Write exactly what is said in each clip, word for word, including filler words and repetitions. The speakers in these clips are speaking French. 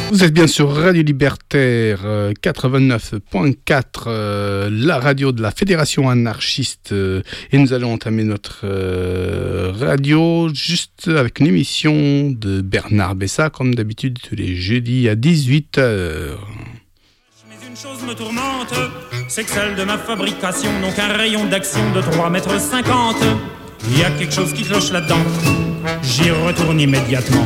Vous êtes bien sur Radio Libertaire euh, quatre-vingt-neuf point quatre, euh, la radio de la Fédération anarchiste, euh, et nous allons entamer notre euh, radio juste avec une émission de Bernard Bessa, comme d'habitude tous les jeudis à dix-huit heures. Mais une chose me tourmente, c'est que celle de ma fabrication, donc un rayon d'action de trois mètres cinquante. Il y a quelque chose qui cloche là-dedans, j'y retourne immédiatement.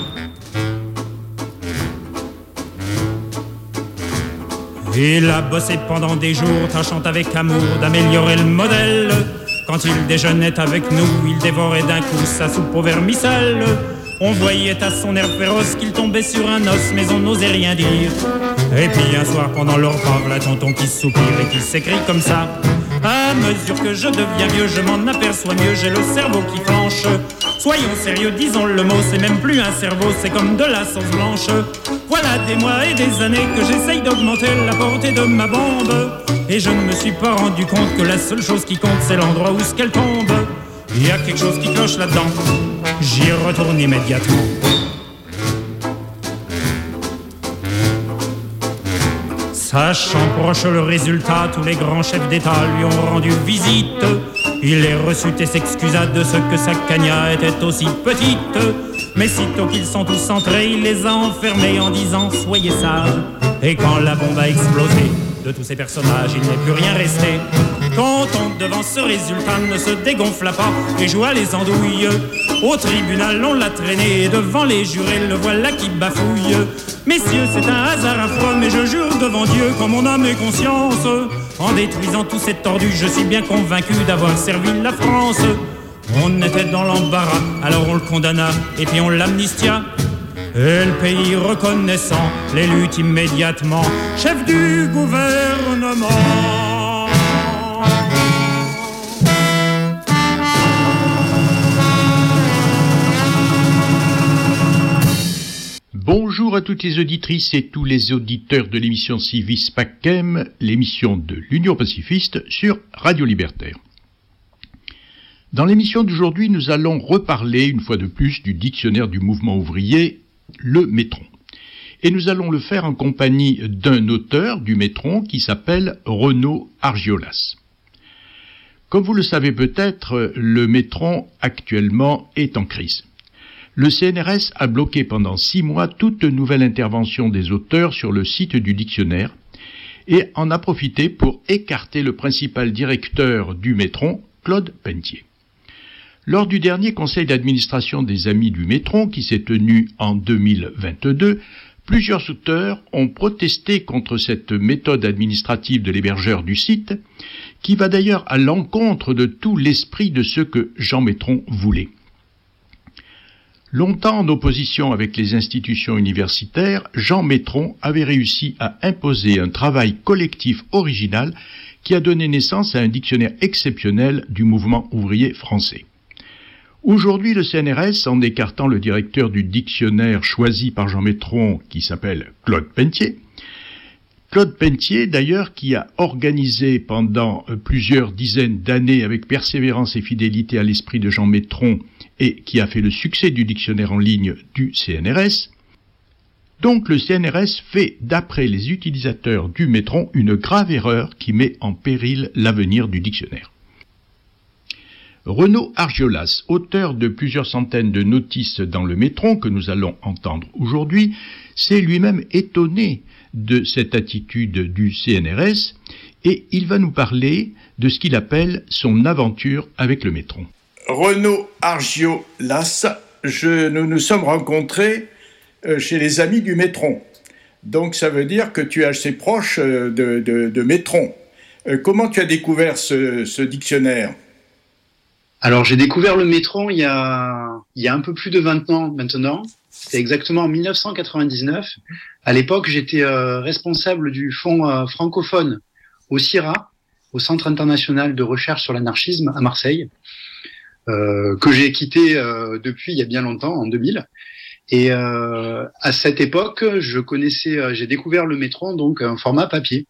Il a bossé pendant des jours, tâchant avec amour d'améliorer le modèle. Quand il déjeunait avec nous, il dévorait d'un coup sa soupe au vermicelle. On voyait à son air féroce qu'il tombait sur un os, mais on n'osait rien dire. Et puis un soir pendant le repas, voilà tonton qui soupire et qui s'écrie comme ça. À mesure que je deviens vieux, je m'en aperçois mieux, j'ai le cerveau qui flanche. Soyons sérieux, disons le mot, c'est même plus un cerveau, c'est comme de la sauce blanche. Voilà des mois et des années que j'essaye d'augmenter la portée de ma bombe. Et je ne me suis pas rendu compte que la seule chose qui compte, c'est l'endroit où ce qu'elle tombe. Il y a quelque chose qui cloche là-dedans, j'y retourne immédiatement. Sachant proche le résultat, tous les grands chefs d'État lui ont rendu visite. Il les reçut et s'excusa de ce que sa cagna était aussi petite. Mais sitôt qu'ils sont tous entrés, il les a enfermés en disant « Soyez sages ». Et quand la bombe a explosé, de tous ces personnages, il n'est plus rien resté. Tonton, devant ce résultat, ne se dégonfla pas et joua les andouilles. Au tribunal, on l'a traîné et devant les jurés, le voilà qui bafouille. Messieurs, c'est un hasard affreux, mais je jure devant Dieu qu'en mon âme et conscience, en détruisant tous ces tordus, je suis bien convaincu d'avoir servi la France. On était dans l'embarras, alors on le condamna et puis on l'amnistia. Et le pays reconnaissant l'élut immédiatement chef du gouvernement. Bonjour à toutes les auditrices et tous les auditeurs de l'émission Civis Pacem, l'émission de l'Union pacifiste sur Radio Libertaire. Dans l'émission d'aujourd'hui, nous allons reparler une fois de plus du dictionnaire du mouvement ouvrier, le Métron. Et nous allons le faire en compagnie d'un auteur du Métron qui s'appelle Renaud Argiolas. Comme vous le savez peut-être, le Métron actuellement est en crise. Le C N R S a bloqué pendant six mois toute nouvelle intervention des auteurs sur le site du dictionnaire et en a profité pour écarter le principal directeur du Métron, Claude Pentier. Lors du dernier conseil d'administration des Amis du Métron, qui s'est tenu en deux mille vingt-deux, plusieurs auteurs ont protesté contre cette méthode administrative de l'hébergeur du site, qui va d'ailleurs à l'encontre de tout l'esprit de ce que Jean Métron voulait. Longtemps en opposition avec les institutions universitaires, Jean Métron avait réussi à imposer un travail collectif original qui a donné naissance à un dictionnaire exceptionnel du mouvement ouvrier français. Aujourd'hui, le C N R S, en écartant le directeur du dictionnaire choisi par Jean Métron, qui s'appelle Claude Pentier, Claude Pentier, d'ailleurs, qui a organisé pendant plusieurs dizaines d'années avec persévérance et fidélité à l'esprit de Jean Métron et qui a fait le succès du dictionnaire en ligne du C N R S. Donc le C N R S fait, d'après les utilisateurs du Métron, une grave erreur qui met en péril l'avenir du dictionnaire. Renaud Argiolas, auteur de plusieurs centaines de notices dans le Métron que nous allons entendre aujourd'hui, s'est lui-même étonné de cette attitude du C N R S et il va nous parler de ce qu'il appelle son aventure avec le Métron. Renaud Argiolas, je, nous nous sommes rencontrés euh, chez les Amis du Métron. Donc ça veut dire que tu es assez proche euh, de, de, de Métron. Euh, comment tu as découvert ce, ce dictionnaire ? Alors j'ai découvert le Métron il y a, il y a un peu plus de vingt ans maintenant. C'était exactement en dix-neuf cent quatre-vingt-dix-neuf. À l'époque, j'étais euh, responsable du fonds euh, francophone au C I R A, au Centre international de recherche sur l'anarchisme à Marseille, euh, que j'ai quitté euh, depuis il y a bien longtemps, en deux mille. Et euh, à cette époque, je connaissais, euh, j'ai découvert le Métron, donc un format papier,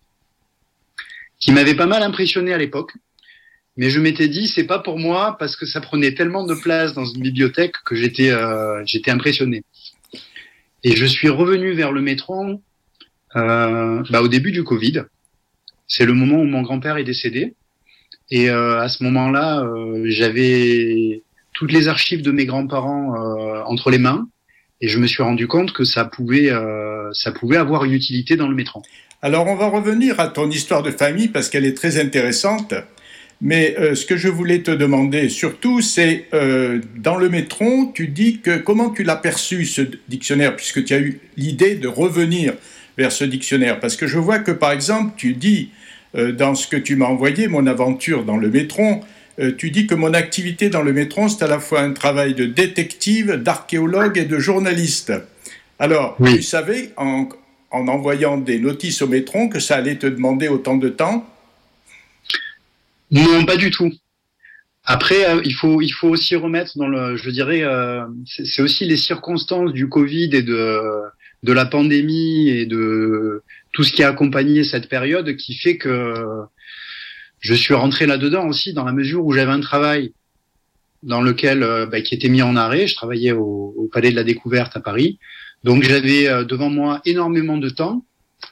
qui m'avait pas mal impressionné à l'époque. Mais je m'étais dit, c'est pas pour moi, parce que ça prenait tellement de place dans une bibliothèque que j'étais, euh, j'étais impressionné. Et je suis revenu vers le métron euh, bah, au début du Covid. C'est le moment où mon grand-père est décédé. Et euh, à ce moment-là, euh, j'avais toutes les archives de mes grands-parents euh, entre les mains. Et je me suis rendu compte que ça pouvait, euh, ça pouvait avoir une utilité dans le métron. Alors, on va revenir à ton histoire de famille parce qu'elle est très intéressante. Mais euh, ce que je voulais te demander surtout, c'est euh, dans le métron, tu dis que comment tu l'as perçu ce dictionnaire, puisque tu as eu l'idée de revenir vers ce dictionnaire. Parce que je vois que, par exemple, tu dis euh, dans ce que tu m'as envoyé, mon aventure dans le métron, euh, tu dis que mon activité dans le métron, c'est à la fois un travail de détective, d'archéologue et de journaliste. Alors, oui. Tu savais, en, en envoyant des notices au métron, que ça allait te demander autant de temps ? Non, pas du tout. Après, euh, il faut il faut aussi remettre dans le, je dirais, euh, c'est, c'est aussi les circonstances du Covid et de de la pandémie et de tout ce qui a accompagné cette période qui fait que je suis rentré là-dedans aussi dans la mesure où j'avais un travail dans lequel euh, bah, qui était mis en arrêt. Je travaillais au, au Palais de la Découverte à Paris, donc j'avais euh, devant moi énormément de temps.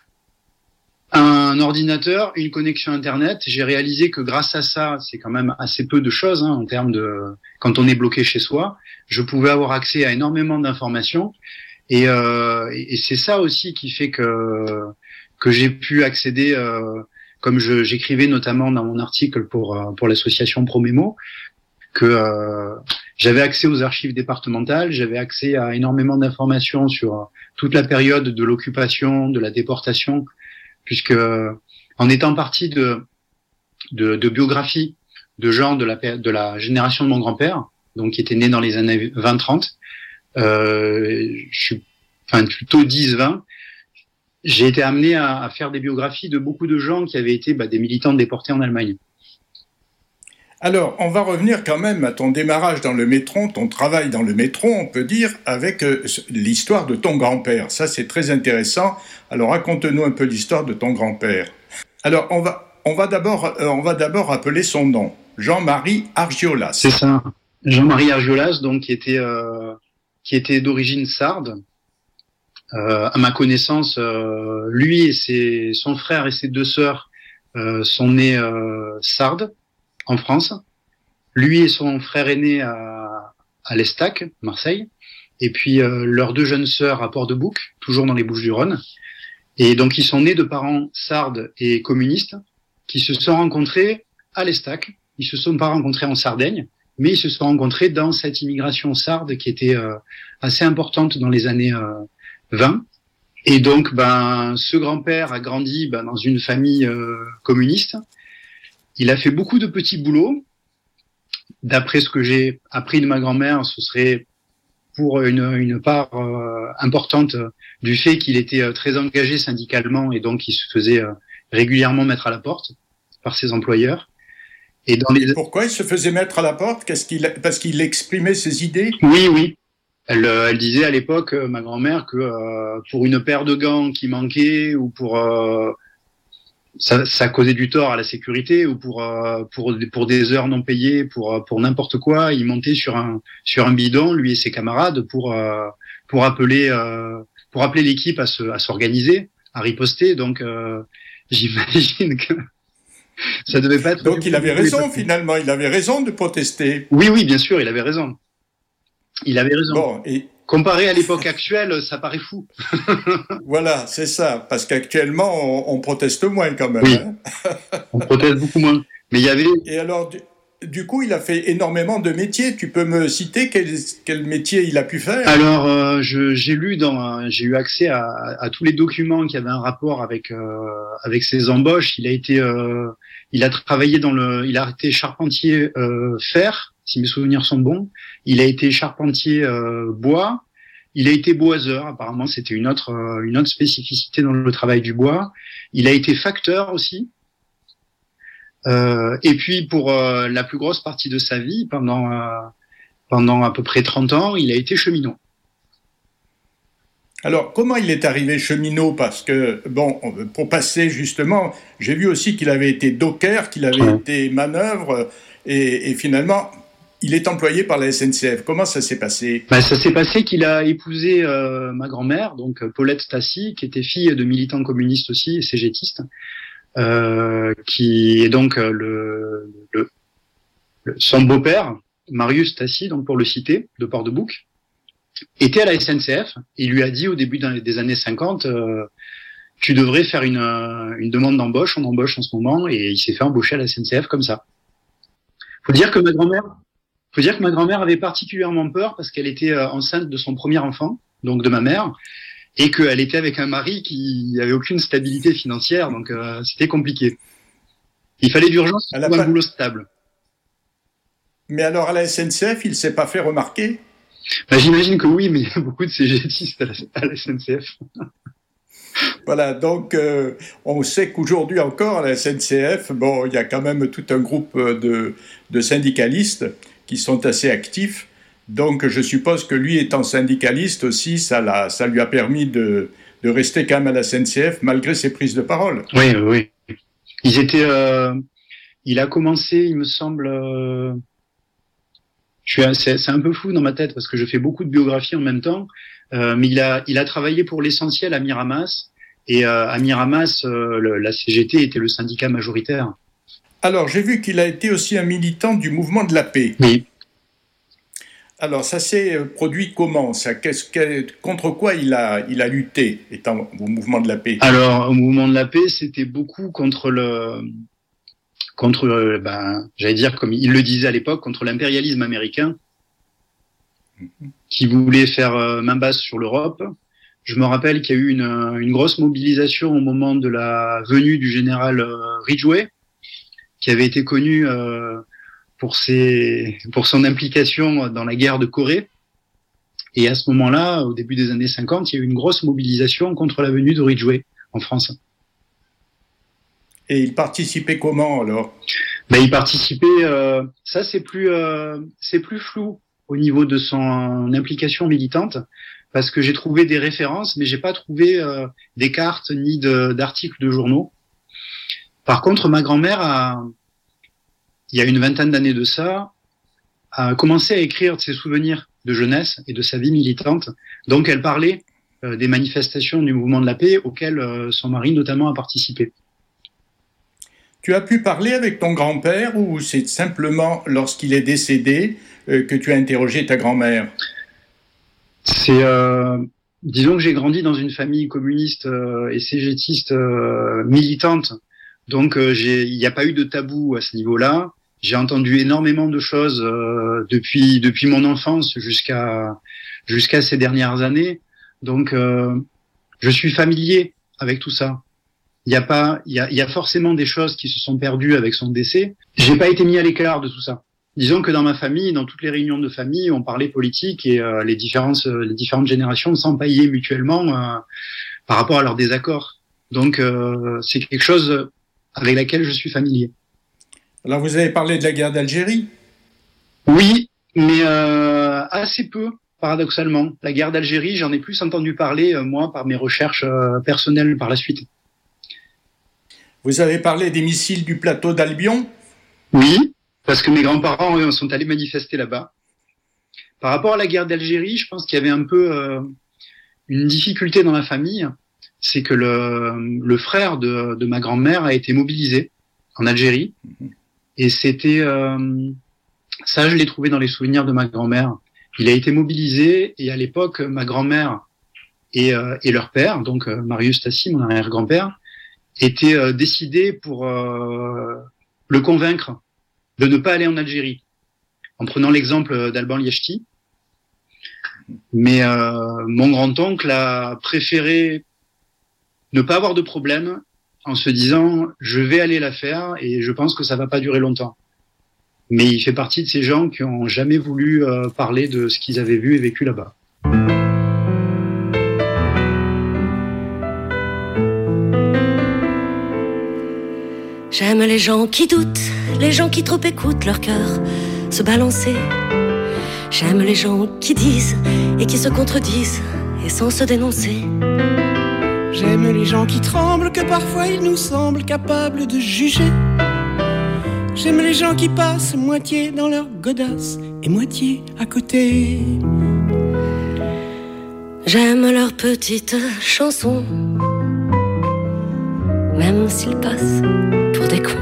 Un ordinateur, une connexion Internet. J'ai réalisé que grâce à ça, c'est quand même assez peu de choses hein, en termes de quand on est bloqué chez soi. Je pouvais avoir accès à énormément d'informations et, euh, et c'est ça aussi qui fait que que j'ai pu accéder, euh, comme je, j'écrivais notamment dans mon article pour pour l'association Promémo, que euh, j'avais accès aux archives départementales, j'avais accès à énormément d'informations sur toute la période de l'occupation, de la déportation. Puisque en étant partie de, de, de biographies de gens de la, de la génération de mon grand-père, donc qui était né dans les années vingt trente, euh, je suis, enfin plutôt dix vingt, j'ai été amené à, à faire des biographies de beaucoup de gens qui avaient été bah, des militants déportés en Allemagne. Alors, on va revenir quand même à ton démarrage dans le métron, ton travail dans le métron, on peut dire, avec euh, l'histoire de ton grand-père. Ça, c'est très intéressant. Alors, raconte-nous un peu l'histoire de ton grand-père. Alors, on va, on va d'abord, euh, on va d'abord rappeler son nom, Jean-Marie Argiolas. C'est ça, Jean-Marie Argiolas, donc qui était, euh, qui était d'origine sarde. Euh, à ma connaissance, euh, lui et ses, son frère et ses deux sœurs euh, sont nés euh, sardes. En France, lui et son frère aîné à, à l'Estac, Marseille, et puis euh, leurs deux jeunes sœurs à Port-de-Bouc, toujours dans les Bouches-du-Rhône. Et donc ils sont nés de parents sardes et communistes qui se sont rencontrés à l'Estac. Ils se sont pas rencontrés en Sardaigne, mais ils se sont rencontrés dans cette immigration sarde qui était euh, assez importante dans les années euh, vingt. Et donc, ben, ce grand-père a grandi ben, dans une famille euh, communiste. Il a fait beaucoup de petits boulots. D'après ce que j'ai appris de ma grand-mère, ce serait pour une, une part euh, importante du fait qu'il était euh, très engagé syndicalement et donc il se faisait euh, régulièrement mettre à la porte par ses employeurs. Et dans les... Pourquoi il se faisait mettre à la porte ? Qu'est-ce qu'il... Parce qu'il exprimait ses idées ? Oui, oui. Elle, elle disait à l'époque, ma grand-mère, que euh, pour une paire de gants qui manquait ou pour... Euh, Ça, ça causait du tort à la sécurité ou pour euh, pour pour des heures non payées, pour pour n'importe quoi, il montait sur un sur un bidon, lui et ses camarades, pour euh, pour appeler euh, pour appeler l'équipe à se à s'organiser, à riposter. Donc euh, j'imagine que ça devait pas être. Donc il avait raison finalement, il avait raison de protester. Oui oui bien sûr, il avait raison. Il avait raison. Bon, et comparé à l'époque actuelle, ça paraît fou. Voilà, c'est ça. Parce qu'actuellement, on, on proteste moins quand même. Oui, hein. On proteste beaucoup moins. Mais il y avait... Et alors, du, du coup, il a fait énormément de métiers. Tu peux me citer quel, quel métier il a pu faire ? Alors, euh, je, j'ai lu dans, j'ai eu accès à, à tous les documents qui avaient un rapport avec euh, avec ses embauches. Il a été, euh, il a travaillé dans le, il a été charpentier euh, fer, si mes souvenirs sont bons. Il a été charpentier euh, bois. Il a été boiseur. Apparemment, c'était une autre euh, une autre spécificité dans le travail du bois. Il a été facteur aussi. Euh, et puis, pour euh, la plus grosse partie de sa vie, pendant euh, pendant à peu près trente ans, il a été cheminot. Alors, comment il est arrivé cheminot ? Parce que, bon, pour passer justement, j'ai vu aussi qu'il avait été docker, qu'il avait ouais. été manœuvre, et, et finalement, il est employé par la S N C F. Comment ça s'est passé ? Ben, ça s'est passé qu'il a épousé euh, ma grand-mère, donc Paulette Tassi, qui était fille de militants communistes aussi et cégétistes, euh, qui est donc le, le, le son beau-père, Marius Tassi, donc pour le citer, de Port-de-Bouc, était à la S N C F. Il lui a dit au début des années cinquante, euh, tu devrais faire une, une demande d'embauche, on embauche en ce moment, et il s'est fait embaucher à la S N C F comme ça. Faut dire que ma grand-mère, faut dire que ma grand-mère avait particulièrement peur parce qu'elle était enceinte de son premier enfant, donc de ma mère, et qu'elle était avec un mari qui avait aucune stabilité financière, donc euh, c'était compliqué. Il fallait d'urgence trouver un pas... boulot stable. Mais alors à la S N C F, il s'est pas fait remarquer ? Ben, j'imagine que oui, mais il y a beaucoup de cégétistes à la, à la S N C F. Voilà, donc euh, on sait qu'aujourd'hui encore à la S N C F, bon, il y a quand même tout un groupe de, de syndicalistes qui sont assez actifs. Donc je suppose que lui étant syndicaliste aussi, ça, l'a, ça lui a permis de, de rester quand même à la S N C F malgré ses prises de parole. Oui, oui. Ils étaient, euh, il a commencé, il me semble... Euh... Je suis, c'est, c'est un peu flou dans ma tête parce que je fais beaucoup de biographies en même temps, euh, mais il a, il a travaillé pour l'essentiel à Miramas, et euh, à Miramas, euh, le, la C G T était le syndicat majoritaire. Alors, j'ai vu qu'il a été aussi un militant du mouvement de la paix. Oui. Alors, ça s'est produit comment ça, qu'est-ce, que, contre quoi il a, il a lutté, étant au mouvement de la paix ? Alors, au mouvement de la paix, c'était beaucoup contre le... contre, ben, j'allais dire, comme il le disait à l'époque, contre l'impérialisme américain, qui voulait faire euh, main basse sur l'Europe. Je me rappelle qu'il y a eu une, une grosse mobilisation au moment de la venue du général euh, Ridgway, qui avait été connu euh, pour ses, pour son implication dans la guerre de Corée. Et à ce moment-là, au début des années cinquante, il y a eu une grosse mobilisation contre la venue de Ridgway en France. Et il participait comment alors ? Ben, il participait, euh, ça c'est plus, euh, c'est plus flou au niveau de son implication militante, parce que j'ai trouvé des références, mais j'ai pas trouvé euh, des cartes ni de, d'articles de journaux. Par contre, ma grand-mère, a, il y a une vingtaine d'années de ça, a commencé à écrire de ses souvenirs de jeunesse et de sa vie militante. Donc elle parlait euh, des manifestations du mouvement de la paix auxquelles euh, son mari notamment a participé. Tu as pu parler avec ton grand-père ou c'est simplement lorsqu'il est décédé euh, que tu as interrogé ta grand-mère ? C'est, euh, disons que j'ai grandi dans une famille communiste euh, et cégétiste euh, militante, donc euh, j'ai, il n'y a pas eu de tabou à ce niveau-là. J'ai entendu énormément de choses euh, depuis depuis mon enfance jusqu'à jusqu'à ces dernières années, donc euh, je suis familier avec tout ça. Il y a pas, il y a, il y a forcément des choses qui se sont perdues avec son décès. J'ai pas été mis à l'écart de tout ça. Disons que dans ma famille, dans toutes les réunions de famille, on parlait politique et euh, les différentes, les différentes générations s'empaillaient mutuellement euh, par rapport à leurs désaccords. Donc euh, c'est quelque chose avec laquelle je suis familier. Alors vous avez parlé de la guerre d'Algérie ? Oui, mais euh, assez peu, paradoxalement. La guerre d'Algérie, j'en ai plus entendu parler, euh, moi, par mes recherches euh, personnelles par la suite. Vous avez parlé des missiles du plateau d'Albion ? Oui, parce que mes grands-parents eux, sont allés manifester là-bas. Par rapport à la guerre d'Algérie, je pense qu'il y avait un peu euh, une difficulté dans la famille, c'est que le, le frère de, de ma grand-mère a été mobilisé en Algérie, et c'était... Euh, ça, je l'ai trouvé dans les souvenirs de ma grand-mère. Il a été mobilisé, et à l'époque, ma grand-mère et, euh, et leur père, donc euh, Marius Tassi, mon arrière-grand-père, étaient euh, décidés pour euh, le convaincre de ne pas aller en Algérie, en prenant l'exemple d'Alban Liechti. Mais euh, mon grand-oncle a préféré ne pas avoir de problème en se disant « je vais aller la faire et je pense que ça va pas durer longtemps ». Mais il fait partie de ces gens qui ont jamais voulu euh, parler de ce qu'ils avaient vu et vécu là-bas. J'aime les gens qui doutent, les gens qui trop écoutent leur cœur se balancer. J'aime les gens qui disent et qui se contredisent et sans se dénoncer. J'aime les gens qui tremblent, que parfois ils nous semblent capables de juger. J'aime les gens qui passent moitié dans leur godasse et moitié à côté. J'aime leurs petites chansons, même s'ils passent pour des cons.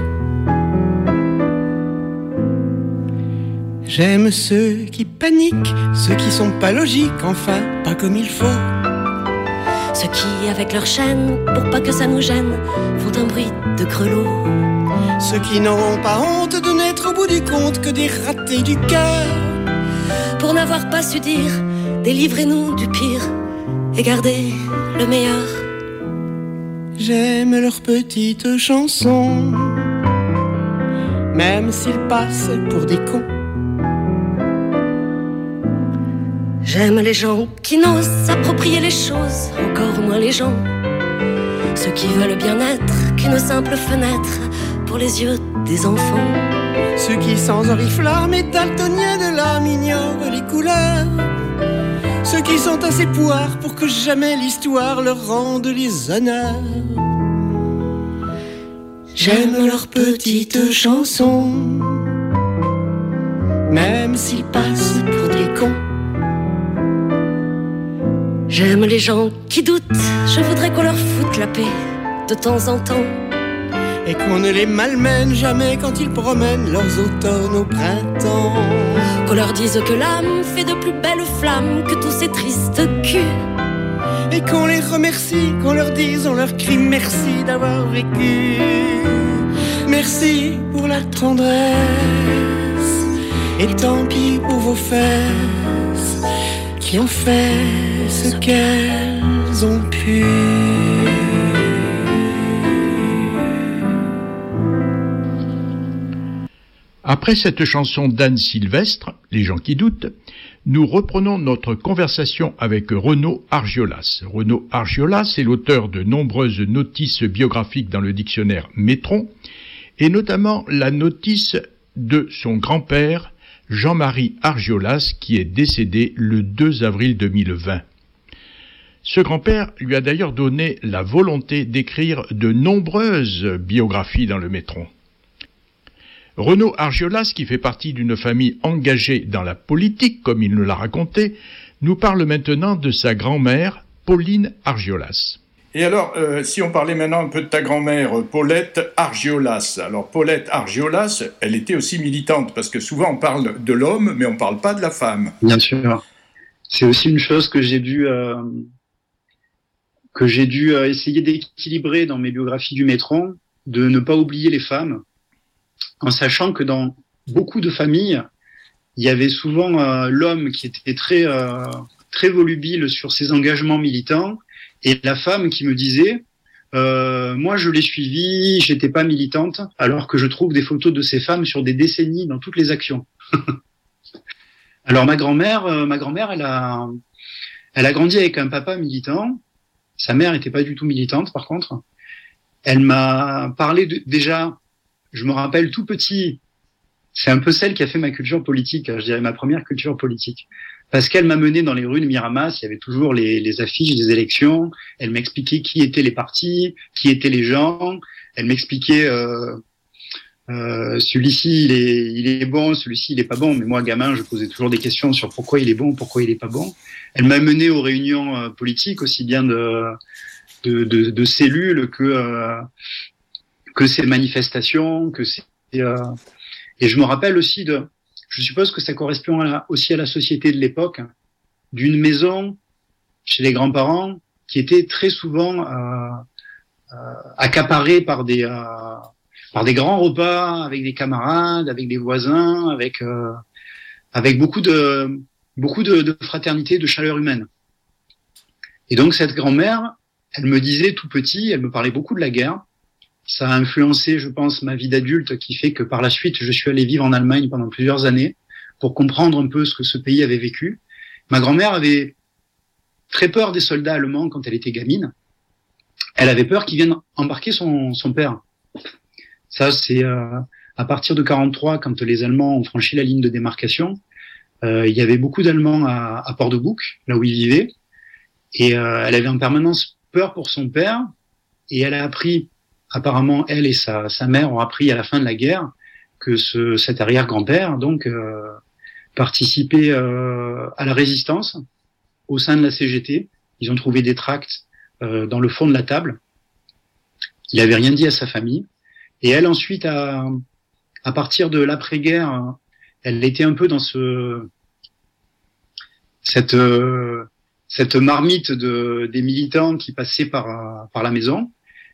J'aime ceux qui paniquent, ceux qui sont pas logiques, enfin pas comme il faut. Ceux qui, avec leur chaîne, pour pas que ça nous gêne, font un bruit de grelot. Ceux qui n'auront pas honte de n'être au bout du compte que des ratés du cœur. Pour n'avoir pas su dire, délivrez-nous du pire et gardez le meilleur. J'aime leurs petites chansons, même s'ils passent pour des cons. J'aime les gens qui n'osent s'approprier les choses, encore moins les gens. Ceux qui veulent bien être qu'une simple fenêtre pour les yeux des enfants. Ceux qui sans oriflamme et daltoniens de l'âme ignorent les couleurs. Ceux qui sont assez poires pour que jamais l'histoire leur rende les honneurs. J'aime leurs petites chansons, même s'ils passent pour des cons. J'aime les gens qui doutent, je voudrais qu'on leur foute la paix de temps en temps. Et qu'on ne les malmène jamais quand ils promènent leurs automnes au printemps. Qu'on leur dise que l'âme fait de plus belles flammes que tous ces tristes culs. Et qu'on les remercie, qu'on leur dise, on leur crie merci d'avoir vécu. Merci pour la tendresse, et tant pis pour vos fesses qui ont fait ce qu'elles ont pu. Après cette chanson d'Anne Sylvestre, Les gens qui doutent, nous reprenons notre conversation avec Renaud Argiolas. Renaud Argiolas est l'auteur de nombreuses notices biographiques dans le dictionnaire Métron, et notamment la notice de son grand-père, Jean-Marie Argiolas, qui est décédé le deux avril deux mille vingt. Ce grand-père lui a d'ailleurs donné la volonté d'écrire de nombreuses biographies dans le Métron. Renaud Argiolas, qui fait partie d'une famille engagée dans la politique, comme il nous l'a raconté, nous parle maintenant de sa grand-mère, Pauline Argiolas. Et alors, euh, si on parlait maintenant un peu de ta grand-mère, Paulette Argiolas. Alors, Paulette Argiolas, elle était aussi militante, parce que souvent on parle de l'homme, mais on ne parle pas de la femme. Bien sûr. C'est aussi une chose que j'ai dû, euh, que j'ai dû euh, essayer d'équilibrer dans mes biographies du Métron, de ne pas oublier les femmes, en sachant que dans beaucoup de familles, il y avait souvent euh, l'homme qui était très, euh, très volubile sur ses engagements militants, et la femme qui me disait euh, « Moi, je l'ai suivie, j'étais pas militante », alors que je trouve des photos de ces femmes sur des décennies dans toutes les actions. Alors ma grand-mère, euh, ma grand-mère, elle a, elle a grandi avec un papa militant. Sa mère était pas du tout militante, par contre. Elle m'a parlé de, déjà, je me rappelle tout petit, c'est un peu celle qui a fait ma culture politique, je dirais ma première culture politique. Parce qu'elle m'a mené dans les rues de Miramas, il y avait toujours les, les affiches des élections, elle m'expliquait qui étaient les partis, qui étaient les gens, elle m'expliquait euh, euh, celui-ci il est, il est bon, celui-ci il est pas bon, mais moi gamin je posais toujours des questions sur pourquoi il est bon, pourquoi il est pas bon. Elle m'a mené aux réunions euh, politiques, aussi bien de, de, de, de cellules que, euh, que ces manifestations, que ces... Euh, et je me rappelle aussi de... Je suppose que ça correspond à la, aussi à la société de l'époque, d'une maison chez les grands-parents qui était très souvent euh, euh, accaparée par des, euh, par des grands repas avec des camarades, avec des voisins, avec, euh, avec beaucoup, de, beaucoup de, de fraternité, de chaleur humaine. Et donc cette grand-mère, elle me disait tout petit, elle me parlait beaucoup de la guerre. Ça a influencé, je pense, ma vie d'adulte, qui fait que par la suite, je suis allé vivre en Allemagne pendant plusieurs années pour comprendre un peu ce que ce pays avait vécu. Ma grand-mère avait très peur des soldats allemands quand elle était gamine. Elle avait peur qu'ils viennent embarquer son, son père. Ça, c'est euh, à partir de quarante-trois, quand les Allemands ont franchi la ligne de démarcation. Euh, il y avait beaucoup d'Allemands à, à Port-de-Bouc, là où ils vivaient. Et euh, elle avait en permanence peur pour son père. Et elle a appris... Apparemment, elle et sa, sa mère ont appris à la fin de la guerre que ce, cet arrière-grand-père donc euh, participait euh, à la résistance au sein de la C G T. Ils ont trouvé des tracts euh, dans le fond de la table. Il avait rien dit à sa famille. Et elle, ensuite, à, à partir de l'après-guerre, elle était un peu dans ce cette euh, cette marmite de des militants qui passaient par par la maison.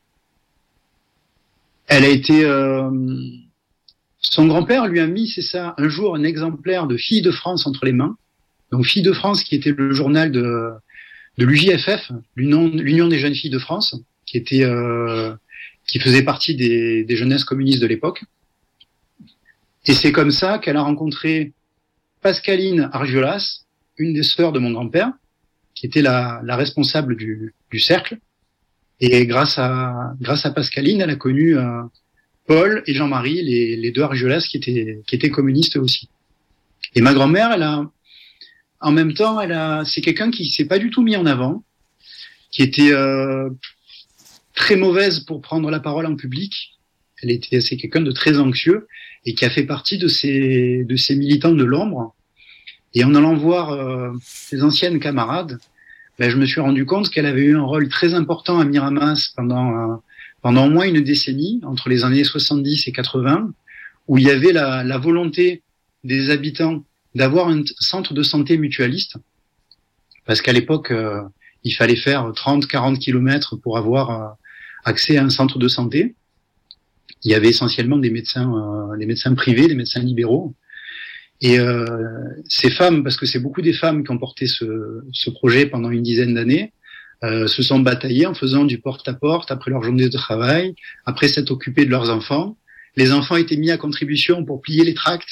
Elle a été euh, son grand-père lui a mis, c'est ça, un jour un exemplaire de Filles de France entre les mains. Donc Filles de France, qui était le journal de de l'U J F F, l'Union, l'Union des jeunes filles de France, qui était euh, qui faisait partie des, des jeunesses communistes de l'époque. Et c'est comme ça qu'elle a rencontré Pascaline Argiolas, une des sœurs de mon grand-père, qui était la, la responsable du, du cercle. Et grâce à grâce à Pascaline, elle a connu euh, Paul et Jean-Marie, les, les deux Argiolas qui étaient qui étaient communistes aussi. Et ma grand-mère, elle a en même temps, elle a c'est quelqu'un qui s'est pas du tout mis en avant, qui était euh, très mauvaise pour prendre la parole en public. Elle était c'est quelqu'un de très anxieux et qui a fait partie de ces de ces militants de l'ombre. Et en allant voir euh, ses anciennes camarades, ben, je me suis rendu compte qu'elle avait eu un rôle très important à Miramas pendant euh, pendant au moins une décennie, entre les années soixante-dix et quatre-vingts, où il y avait la, la volonté des habitants d'avoir un t- centre de santé mutualiste, parce qu'à l'époque, euh, il fallait faire trente à quarante kilomètres pour avoir euh, accès à un centre de santé. Il y avait essentiellement des médecins, euh, des médecins privés, des médecins libéraux. Et euh, ces femmes, parce que c'est beaucoup des femmes qui ont porté ce, ce projet pendant une dizaine d'années, euh, se sont bataillées en faisant du porte-à-porte après leur journée de travail, après s'être occupées de leurs enfants. Les enfants étaient mis à contribution pour plier les tracts.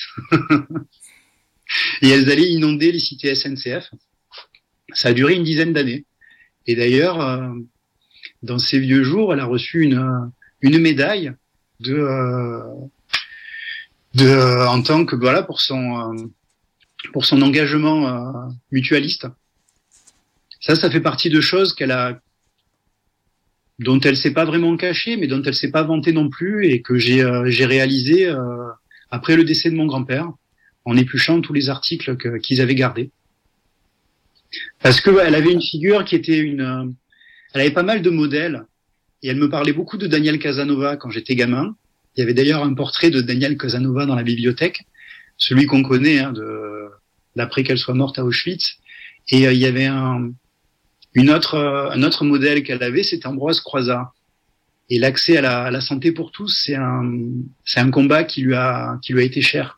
Et elles allaient inonder les cités S N C F. Ça a duré une dizaine d'années. Et d'ailleurs, euh, dans ces vieux jours, elle a reçu une, une médaille de... Euh, de euh, en tant que voilà pour son euh, pour son engagement euh, mutualiste. Ça ça fait partie de choses qu'elle a dont elle s'est pas vraiment cachée, mais dont elle s'est pas vantée non plus, et que j'ai euh, j'ai réalisé euh, après le décès de mon grand-père, en épluchant tous les articles que, qu'ils avaient gardés. Parce que elle avait une figure qui était une euh, elle avait pas mal de modèles, et elle me parlait beaucoup de Daniel Casanova quand j'étais gamin. Il y avait d'ailleurs un portrait de Daniel Casanova dans la bibliothèque, celui qu'on connaît, hein, de, d'après qu'elle soit morte à Auschwitz. Et euh, il y avait un, une autre, euh, un autre modèle qu'elle avait, c'était Ambroise Croizat. Et l'accès à la, à la santé pour tous, c'est un, c'est un combat qui lui a, qui lui a été cher.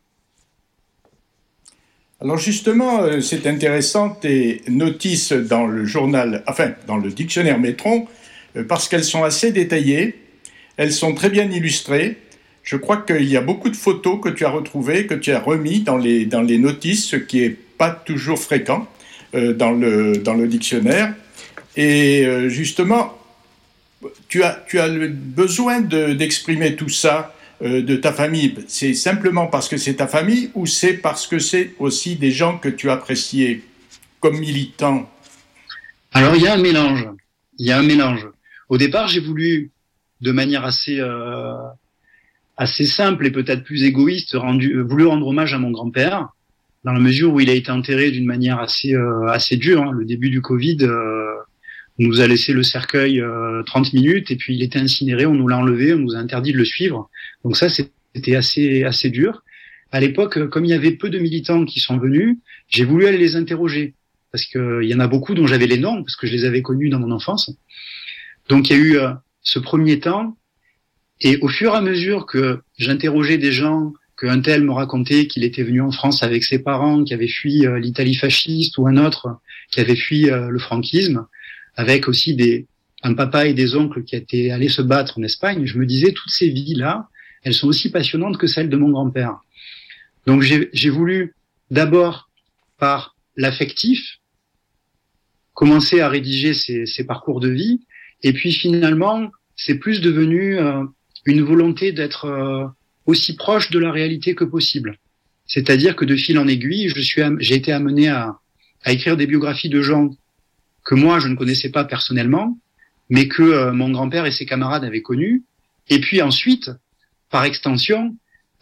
Alors justement, c'est intéressant tes notices dans le journal, enfin dans le dictionnaire Métron, parce qu'elles sont assez détaillées. Elles sont très bien illustrées. Je crois qu'il y a beaucoup de photos que tu as retrouvées, que tu as remis dans les, dans les notices, ce qui n'est pas toujours fréquent euh, dans, le, dans le dictionnaire. Et euh, justement, tu as, tu as le besoin de, d'exprimer tout ça euh, de ta famille. C'est simplement parce que c'est ta famille, ou c'est parce que c'est aussi des gens que tu appréciais comme militants? Alors, il y a un mélange. Il y a un mélange. Au départ, j'ai voulu... de manière assez euh, assez simple et peut-être plus égoïste, rendu, euh, voulu rendre hommage à mon grand-père, dans la mesure où il a été enterré d'une manière assez euh, assez dure. Hein. Le début du Covid euh, nous a laissé le cercueil euh, trente minutes, et puis il était incinéré, on nous l'a enlevé, on nous a interdit de le suivre. Donc ça, c'était assez assez dur. À l'époque, comme il y avait peu de militants qui sont venus, j'ai voulu aller les interroger, parce qu'il y en a beaucoup dont j'avais les noms, parce que je les avais connus dans mon enfance. Donc il y a eu... Euh, ce premier temps, et au fur et à mesure que j'interrogeais des gens, qu'un tel me racontait qu'il était venu en France avec ses parents, qui avaient fui euh, l'Italie fasciste, ou un autre qui avait fui euh, le franquisme, avec aussi des, un papa et des oncles qui étaient allés se battre en Espagne, je me disais, toutes ces vies-là, elles sont aussi passionnantes que celles de mon grand-père. Donc j'ai, j'ai voulu d'abord, par l'affectif, commencer à rédiger ces, ces parcours de vie. Et puis finalement, c'est plus devenu euh, une volonté d'être euh, aussi proche de la réalité que possible. C'est-à-dire que de fil en aiguille, je suis, am- j'ai été amené à, à écrire des biographies de gens que moi je ne connaissais pas personnellement, mais que euh, mon grand-père et ses camarades avaient connus. Et puis ensuite, par extension,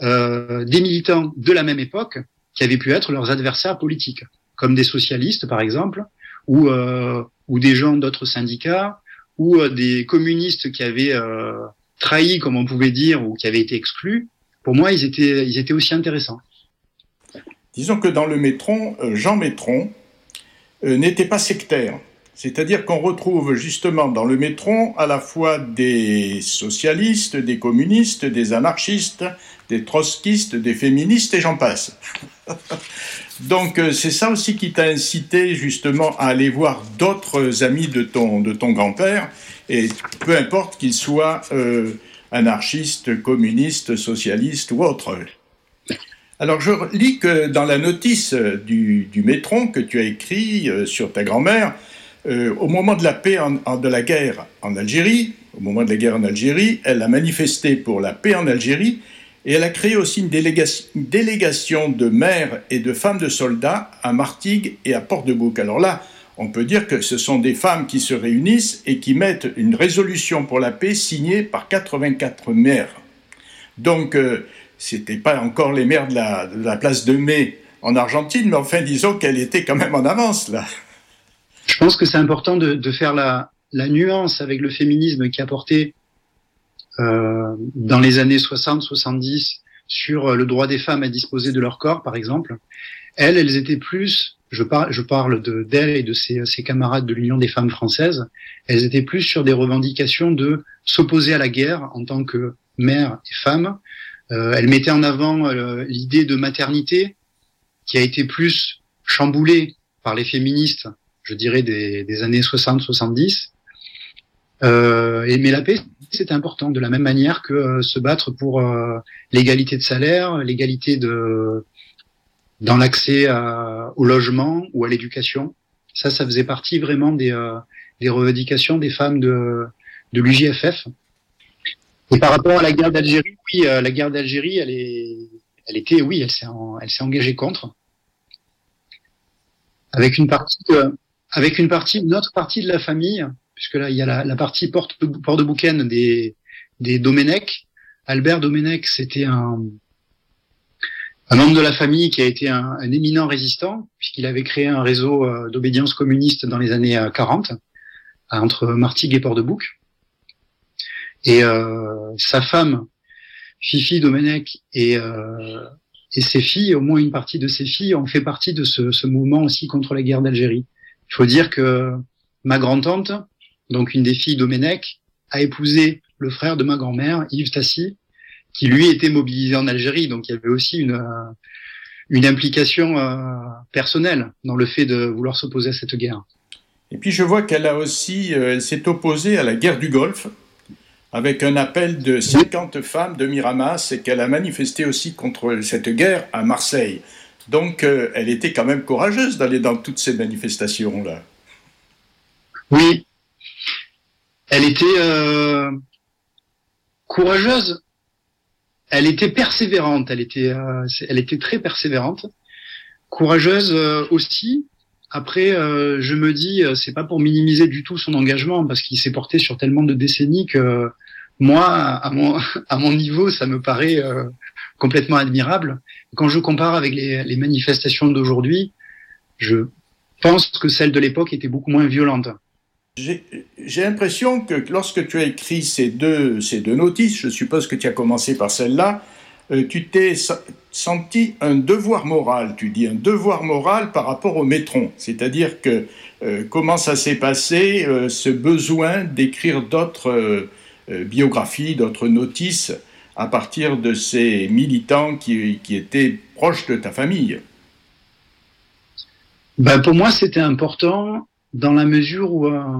euh, des militants de la même époque qui avaient pu être leurs adversaires politiques, comme des socialistes par exemple, ou euh, ou des gens d'autres syndicats, ou euh, des communistes qui avaient euh, trahi, comme on pouvait dire, ou qui avaient été exclus. Pour moi, ils étaient ils étaient aussi intéressants. Disons que dans le Métron, Jean Métron euh, n'était pas sectaire. C'est-à-dire qu'on retrouve justement dans le Métron à la fois des socialistes, des communistes, des anarchistes, des trotskistes, des féministes et j'en passe. Donc c'est ça aussi qui t'a incité justement à aller voir d'autres amis de ton, de ton grand-père, et peu importe qu'ils soient euh, anarchistes, communistes, socialistes ou autres. Alors je lis que dans la notice du, du Métron que tu as écrit euh, sur ta grand-mère, Euh, au moment de la paix, en, en, de la guerre en Algérie, au moment de la guerre en Algérie, elle a manifesté pour la paix en Algérie et elle a créé aussi une délégation, une délégation de mères et de femmes de soldats à Martigues et à Port-de-Bouc. Alors là, on peut dire que ce sont des femmes qui se réunissent et qui mettent une résolution pour la paix signée par quatre-vingt-quatre maires. Donc, euh, c'était pas encore les maires de la, de la place de Mai en Argentine, mais enfin, disons qu'elle était quand même en avance, là. Je pense que c'est important de, de faire la, la nuance avec le féminisme qui a porté euh, dans les années soixante soixante-dix sur le droit des femmes à disposer de leur corps, par exemple. Elles, elles étaient plus, je, par, je parle de, d'elles et de ses, ses camarades de l'Union des femmes françaises, elles étaient plus sur des revendications de s'opposer à la guerre en tant que mère et femme. Euh, elles mettaient en avant euh, l'idée de maternité qui a été plus chamboulée par les féministes, je dirais des, des années soixante soixante-dix. Euh, et, mais la paix, c'est important, de la même manière que euh, se battre pour euh, l'égalité de salaire, l'égalité de dans l'accès à, au logement ou à l'éducation. Ça, ça faisait partie vraiment des, euh, des revendications des femmes de, de l'U J F F. Et par rapport à la guerre d'Algérie, oui, euh, la guerre d'Algérie, elle est, elle était, oui, elle s'est, en, elle s'est engagée contre, avec une partie de, avec une partie, une autre partie de la famille, puisque là, il y a la, la partie porte, port de Bouquen des, des Domenech. Albert Domenech, c'était un, un membre de la famille qui a été un, un éminent résistant, puisqu'il avait créé un réseau euh, d'obédience communiste dans les années quarante, entre Martigues et Port-de-Bouc. Et euh, sa femme, Fifi Domenech, et, euh, et ses filles, au moins une partie de ses filles, ont fait partie de ce, ce mouvement aussi contre la guerre d'Algérie. Il faut dire que ma grand-tante, donc une des filles Domenech, a épousé le frère de ma grand-mère, Yves Tassi, qui lui était mobilisé en Algérie. Donc il y avait aussi une, une implication euh, personnelle dans le fait de vouloir s'opposer à cette guerre. Et puis je vois qu'elle a aussi, euh, elle s'est opposée à la guerre du Golfe, avec un appel de cinquante oui. femmes de Miramas, et qu'elle a manifesté aussi contre cette guerre à Marseille. Donc, euh, elle était quand même courageuse d'aller dans toutes ces manifestations-là. Oui, elle était euh, courageuse, elle était persévérante, elle était, euh, elle était très persévérante, courageuse euh, aussi. Après, euh, je me dis, c'est pas pour minimiser du tout son engagement, parce qu'il s'est porté sur tellement de décennies que moi, à mon, à mon niveau, ça me paraît euh, complètement admirable. Quand je compare avec les, les manifestations d'aujourd'hui, je pense que celles de l'époque étaient beaucoup moins violentes. J'ai, j'ai l'impression que lorsque tu as écrit ces deux, ces deux notices, je suppose que tu as commencé par celle-là, euh, tu t'es senti un devoir moral, tu dis un devoir moral par rapport au Métron. C'est-à-dire que euh, comment ça s'est passé, euh, ce besoin d'écrire d'autres euh, biographies, d'autres notices à partir de ces militants qui, qui étaient proches de ta famille? Ben pour moi, c'était important dans la mesure où euh,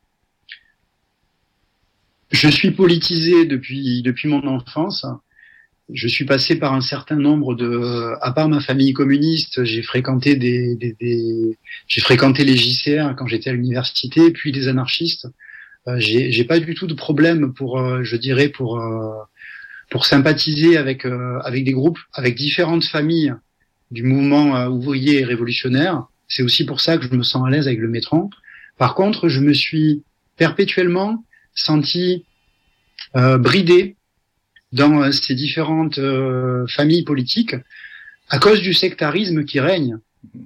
je suis politisé depuis, depuis mon enfance. Je suis passé par un certain nombre de, à part ma famille communiste, j'ai fréquenté des, des, des j'ai fréquenté les J C R quand j'étais à l'université, puis les anarchistes. Euh, j'ai, j'ai pas du tout de problème pour, euh, je dirais, pour, euh, pour sympathiser avec, euh, avec des groupes, avec différentes familles du mouvement euh, ouvrier et révolutionnaire. C'est aussi pour ça que je me sens à l'aise avec le Métron. Par contre, je me suis perpétuellement senti euh, bridé dans euh, ces différentes euh, familles politiques à cause du sectarisme qui règne.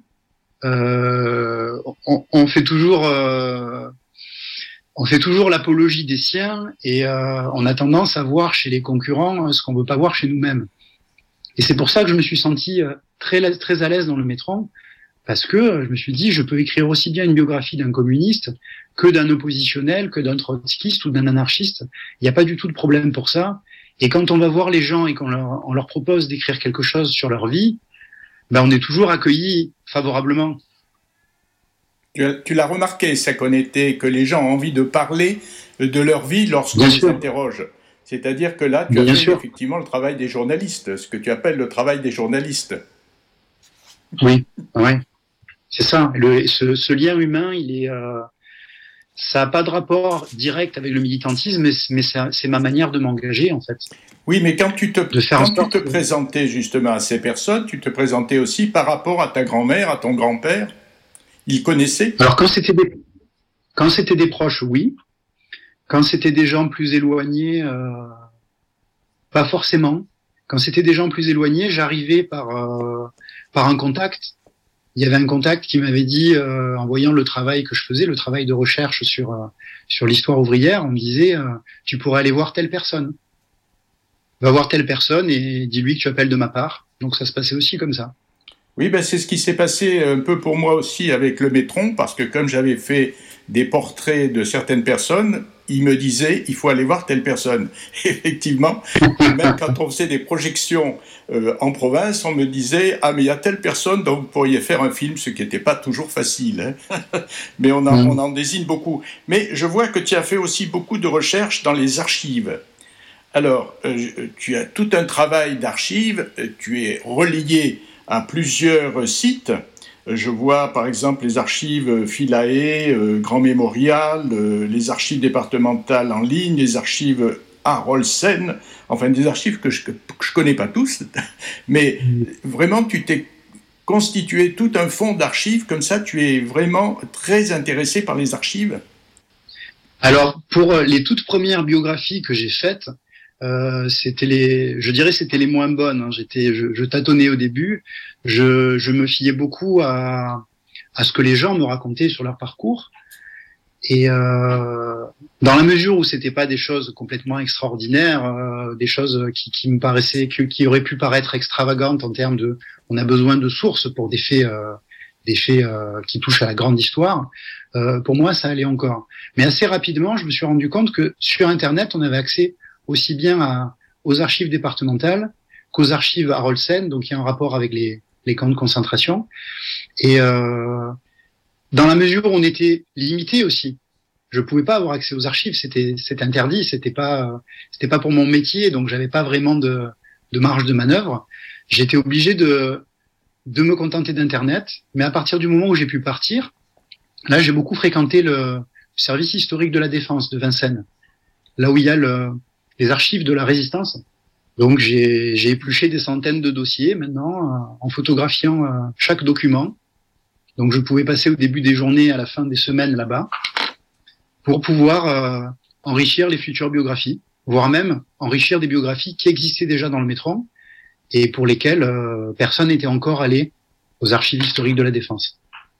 Euh, on, on fait toujours, euh, on fait toujours l'apologie des siens et euh, on a tendance à voir chez les concurrents ce qu'on veut pas voir chez nous-mêmes. Et c'est pour ça que je me suis senti très très à l'aise dans le métron, parce que je me suis dit je peux écrire aussi bien une biographie d'un communiste que d'un oppositionnel, que d'un trotskiste ou d'un anarchiste. Il n'y a pas du tout de problème pour ça. Et quand on va voir les gens et qu'on leur, on leur propose d'écrire quelque chose sur leur vie, ben on est toujours accueilli favorablement. Tu, tu l'as remarqué, ça qu'on était, que les gens ont envie de parler de leur vie lorsqu'on les interroge. C'est-à-dire que là, tu Bien as fait sûr. effectivement le travail des journalistes, ce que tu appelles le travail des journalistes. Oui, ouais, c'est ça. Le, ce, ce lien humain, il est, euh, ça n'a pas de rapport direct avec le militantisme, mais, mais c'est ma manière de m'engager en fait. Oui, mais quand tu te, quand tu te que... présentais justement à ces personnes, tu te présentais aussi par rapport à ta grand-mère, à ton grand-père. Ils connaissaient ? Alors quand c'était des, quand c'était des proches, oui. Quand c'était des gens plus éloignés, euh, pas forcément. Quand c'était des gens plus éloignés, j'arrivais par euh, par un contact. Il y avait un contact qui m'avait dit, euh, en voyant le travail que je faisais, le travail de recherche sur euh, sur l'histoire ouvrière, on me disait, euh, tu pourrais aller voir telle personne. Va voir telle personne et dis-lui que tu appelles de ma part. Donc ça se passait aussi comme ça. Oui, ben c'est ce qui s'est passé un peu pour moi aussi avec le Métron, parce que comme j'avais fait des portraits de certaines personnes, il me disait, il faut aller voir telle personne. Et effectivement, même quand on faisait des projections euh, en province, on me disait, ah mais il y a telle personne dont vous pourriez faire un film, ce qui n'était pas toujours facile. Hein. Mais on en, mmh. on en désigne beaucoup. Mais je vois que tu as fait aussi beaucoup de recherches dans les archives. Alors, euh, tu as tout un travail d'archives, tu es relié à plusieurs sites. Je vois par exemple les archives Philae, euh, Grand Mémorial, euh, les archives départementales en ligne, les archives Harolsen, enfin des archives que je ne connais pas tous, mais vraiment tu t'es constitué tout un fonds d'archives, comme ça tu es vraiment très intéressé par les archives. Alors pour les toutes premières biographies que j'ai faites, Euh, c'était les, je dirais, c'était les moins bonnes. Hein. J'étais, je, je tâtonnais au début. Je, je me fiais beaucoup à, à ce que les gens me racontaient sur leur parcours. Et euh, dans la mesure où c'était pas des choses complètement extraordinaires, euh, des choses qui, qui me paraissaient, qui, qui auraient pu paraître extravagantes en termes de, on a besoin de sources pour des faits, euh, des faits euh, qui touchent à la grande histoire. Euh, pour moi, ça allait encore. Mais assez rapidement, je me suis rendu compte que sur Internet, on avait accès aussi bien à, aux archives départementales qu'aux archives Harolsen, donc il y a un rapport avec les, les camps de concentration. Et euh, dans la mesure où on était limité aussi, je pouvais pas avoir accès aux archives, c'était c'était interdit, c'était pas c'était pas pour mon métier, donc j'avais pas vraiment de de marge de manœuvre. J'étais obligé de de me contenter d'internet, mais à partir du moment où j'ai pu partir, là j'ai beaucoup fréquenté le service historique de la défense de Vincennes, là où il y a le les archives de la résistance. Donc j'ai, j'ai épluché des centaines de dossiers maintenant, euh, en photographiant euh, chaque document. Donc je pouvais passer au début des journées, à la fin des semaines là-bas, pour pouvoir euh, enrichir les futures biographies, voire même enrichir des biographies qui existaient déjà dans le Métron et pour lesquelles euh, personne n'était encore allé aux archives historiques de la défense.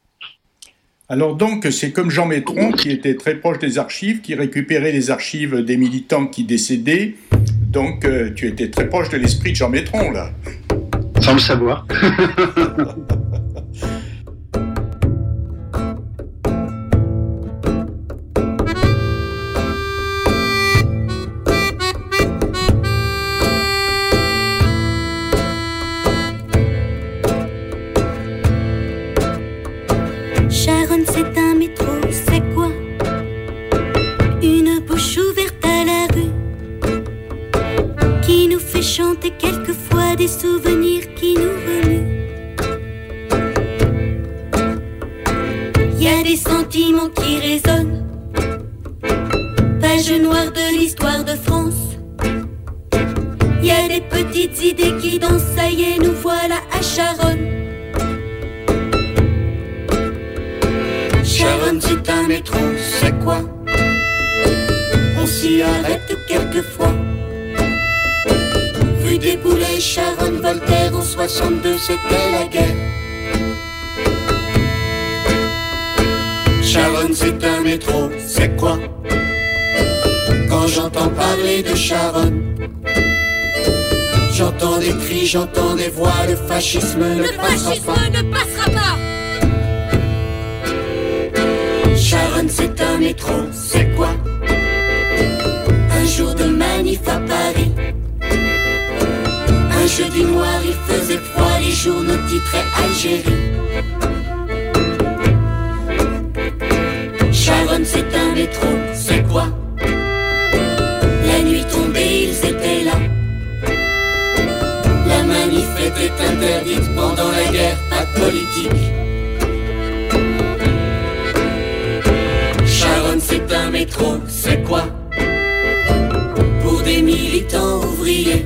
Alors donc, c'est comme Jean Métron, qui était très proche des archives, qui récupérait les archives des militants qui décédaient. Donc, euh, tu étais très proche de l'esprit de Jean Métron, là. Sans le savoir. Chanter quelquefois des souvenirs qui nous remuent. Il y a des sentiments qui résonnent, page noire de l'histoire de France. Il y a des petites idées qui dansent, ça y est, nous voilà à Charonne. Charonne, c'est un métro, c'est quoi? On s'y arrête quelquefois. des boulets, Charonne, Voltaire, en soixante-deux, c'était la guerre. Charonne, c'est un métro, c'est quoi? Quand j'entends parler de Charonne, j'entends des cris, j'entends des voix, le fascisme ne passera pas. ne passera pas. Charonne, c'est un métro, c'est quoi? Un jour de manif à Paris, un jeudi noir, il faisait froid, les journaux titraient Algérie. Charonne, c'est un métro, c'est quoi? La nuit tombée, ils étaient là. La manif était interdite pendant la guerre, pas de politique. Charonne, c'est un métro, c'est quoi? Pour des militants ouvriers,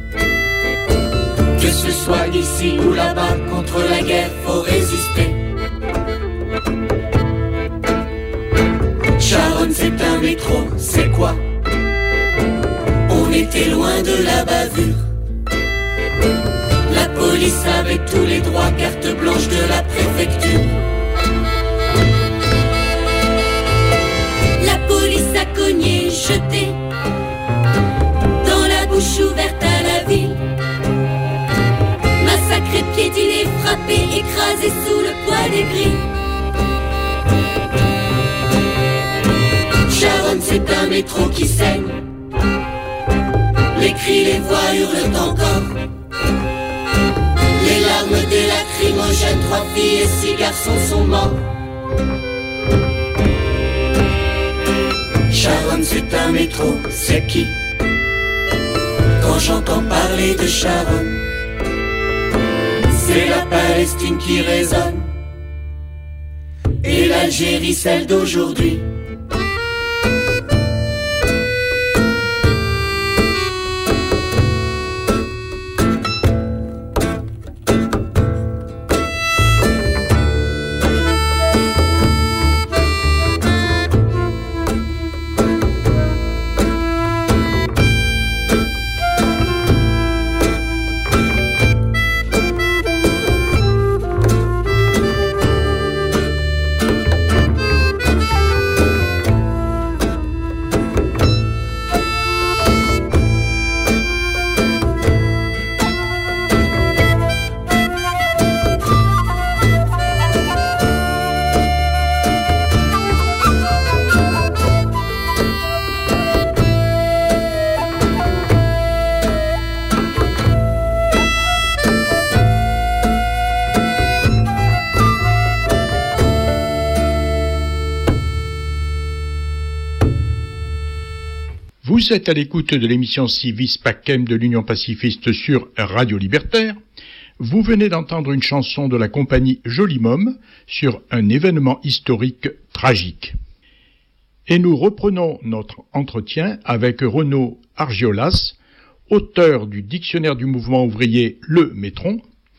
que ce soit ici ou là-bas, contre la guerre, faut résister. Charonne, c'est un métro, c'est quoi? On était loin de la bavure. La police avait tous les droits, carte blanche de la préfecture. La police a cogné, jeté dans la bouche ouverte à la ville. Massacré, piétiné, frappé, écrasé sous le poids des grilles. Charonne, c'est un métro qui saigne. Les cris, les voix hurlent encore. Les larmes des lacrymogènes, trois filles et six garçons sont morts. Charonne, c'est un métro, c'est qui? Quand j'entends parler de Charonne, c'est la Palestine qui résonne, et l'Algérie, celle d'aujourd'hui. Vous êtes à l'écoute de l'émission Civis Pacem de l'Union pacifiste sur Radio Libertaire. Vous venez d'entendre une chanson de la compagnie Jolimum sur un événement historique tragique. Et nous reprenons notre entretien avec Renaud Argiolas, auteur du dictionnaire du mouvement ouvrier Le Métron.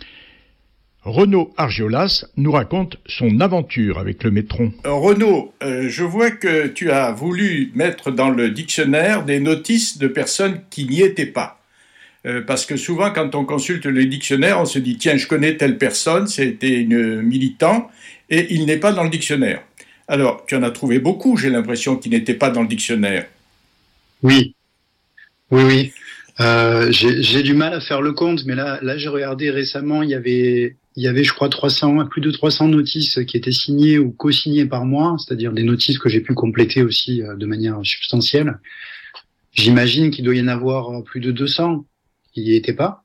Renaud Argiolas nous raconte son aventure avec le Métron. Renaud, euh, je vois que tu as voulu mettre dans le dictionnaire des notices de personnes qui n'y étaient pas. Euh, parce que souvent, quand on consulte le dictionnaire, on se dit « Tiens, je connais telle personne, c'était une militant, et il n'est pas dans le dictionnaire. » Alors, tu en as trouvé beaucoup, j'ai l'impression, qui n'étaient pas dans le dictionnaire. Oui, oui, oui. Euh, j'ai, j'ai du mal à faire le compte, mais là, là j'ai regardé récemment, il y avait... Il y avait, je crois, trois cents, plus de trois cents notices qui étaient signées ou co-signées par moi, c'est-à-dire des notices que j'ai pu compléter aussi de manière substantielle. J'imagine qu'il doit y en avoir plus de deux cents qui n'y étaient pas.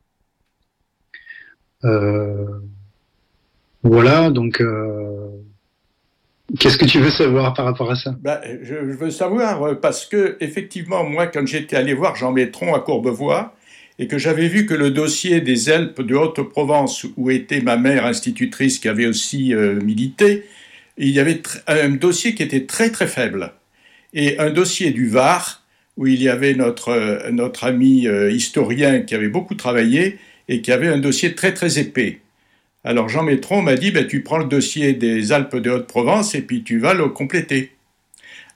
Euh... Voilà, donc... Euh... Qu'est-ce que tu veux savoir par rapport à ça? Ben, je, je veux savoir, parce que, effectivement, moi, quand j'étais allé voir Jean Métron à Courbevoie, et que j'avais vu que le dossier des Alpes de Haute-Provence, où était ma mère institutrice qui avait aussi euh, milité, il y avait tr- un dossier qui était très très faible. Et un dossier du Var, où il y avait notre, euh, notre ami euh, historien qui avait beaucoup travaillé, et qui avait un dossier très très épais. Alors Jean Métron m'a dit, ben, tu prends le dossier des Alpes de Haute-Provence, et puis tu vas le compléter.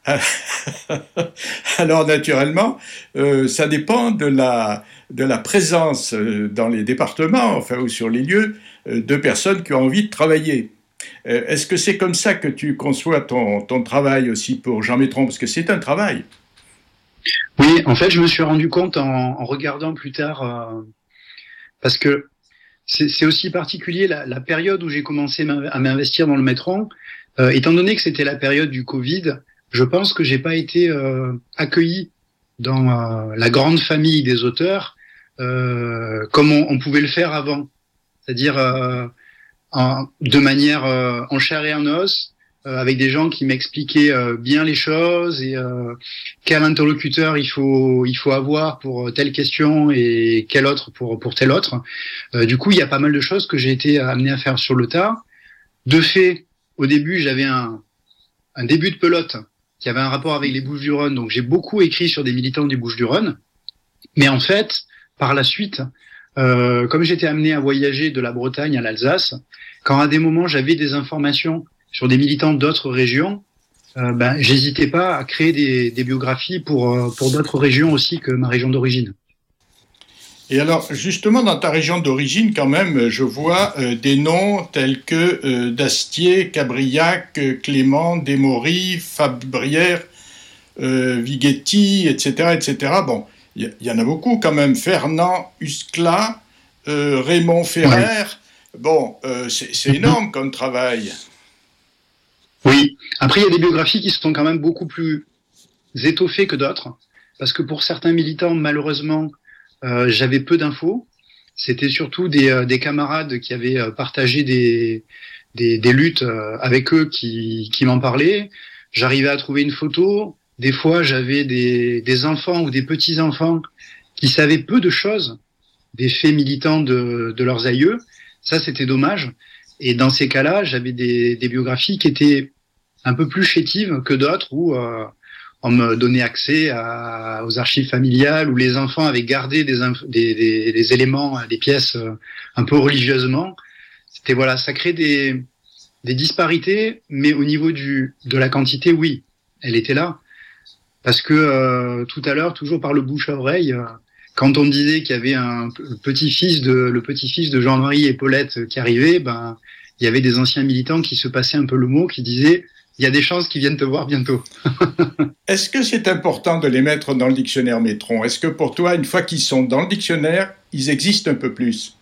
Alors naturellement, euh, ça dépend de la, de la présence euh, dans les départements, enfin, ou sur les lieux, euh, de personnes qui ont envie de travailler. Euh, est-ce que c'est comme ça que tu conçois ton, ton travail aussi pour Jean Métron? Parce que c'est un travail. Oui, en fait, je me suis rendu compte en, en regardant plus tard, euh, parce que c'est, c'est aussi particulier la, la période où j'ai commencé à m'investir dans le Métron, euh, étant donné que c'était la période du Covid. Je pense que j'ai pas été euh, accueilli dans euh, la grande famille des auteurs euh, comme on, on pouvait le faire avant, c'est-à-dire euh, en, de manière euh, en chair et en os, euh, avec des gens qui m'expliquaient euh, bien les choses et euh, quel interlocuteur il faut il faut avoir pour telle question et quel autre pour pour telle autre. Euh, du coup, il y a pas mal de choses que j'ai été amené à faire sur le tas. De fait, au début, j'avais un un début de pelote qui avait un rapport avec les Bouches-du-Rhône, donc j'ai beaucoup écrit sur des militants des Bouches-du-Rhône. Mais en fait, par la suite, euh, comme j'étais amené à voyager de la Bretagne à l'Alsace, quand à des moments j'avais des informations sur des militants d'autres régions, euh, ben j'hésitais pas à créer des, des biographies pour pour d'autres régions aussi que ma région d'origine. Et alors, justement, dans ta région d'origine, quand même, je vois euh, des noms tels que euh, Dastier, Cabriac, euh, Clément, Desmory, Fabrière, euh, Vighetti, et cetera, et cetera. Bon, il y, y en a beaucoup quand même. Fernand Usclat, euh, Raymond Ferrer. Ouais. Bon, euh, c'est, c'est énorme comme travail. Oui. Après, il y a des biographies qui sont quand même beaucoup plus étoffées que d'autres, parce que pour certains militants, malheureusement, Euh, j'avais peu d'infos. C'était surtout des, euh, des camarades qui avaient euh, partagé des, des, des luttes euh, avec eux qui, qui m'en parlaient. J'arrivais à trouver une photo. Des fois, j'avais des, des enfants ou des petits-enfants qui savaient peu de choses des faits militants de, de leurs aïeux. Ça, c'était dommage. Et dans ces cas-là, j'avais des, des biographies qui étaient un peu plus chétives que d'autres où euh, on me donnait accès à, aux archives familiales où les enfants avaient gardé des, inf- des, des, des éléments, des pièces euh, un peu religieusement. C'était voilà, ça crée des, des disparités, mais au niveau du, de la quantité, oui, elle était là. Parce que euh, tout à l'heure, toujours par le bouche à oreille, euh, quand on me disait qu'il y avait un le petit-fils de le petit-fils de Jean-Marie et Paulette qui arrivait, ben il y avait des anciens militants qui se passaient un peu le mot, qui disaient il y a des chances qu'ils viennent te voir bientôt. Est-ce que c'est important de les mettre dans le dictionnaire Métron? Est-ce que pour toi, une fois qu'ils sont dans le dictionnaire, ils existent un peu plus?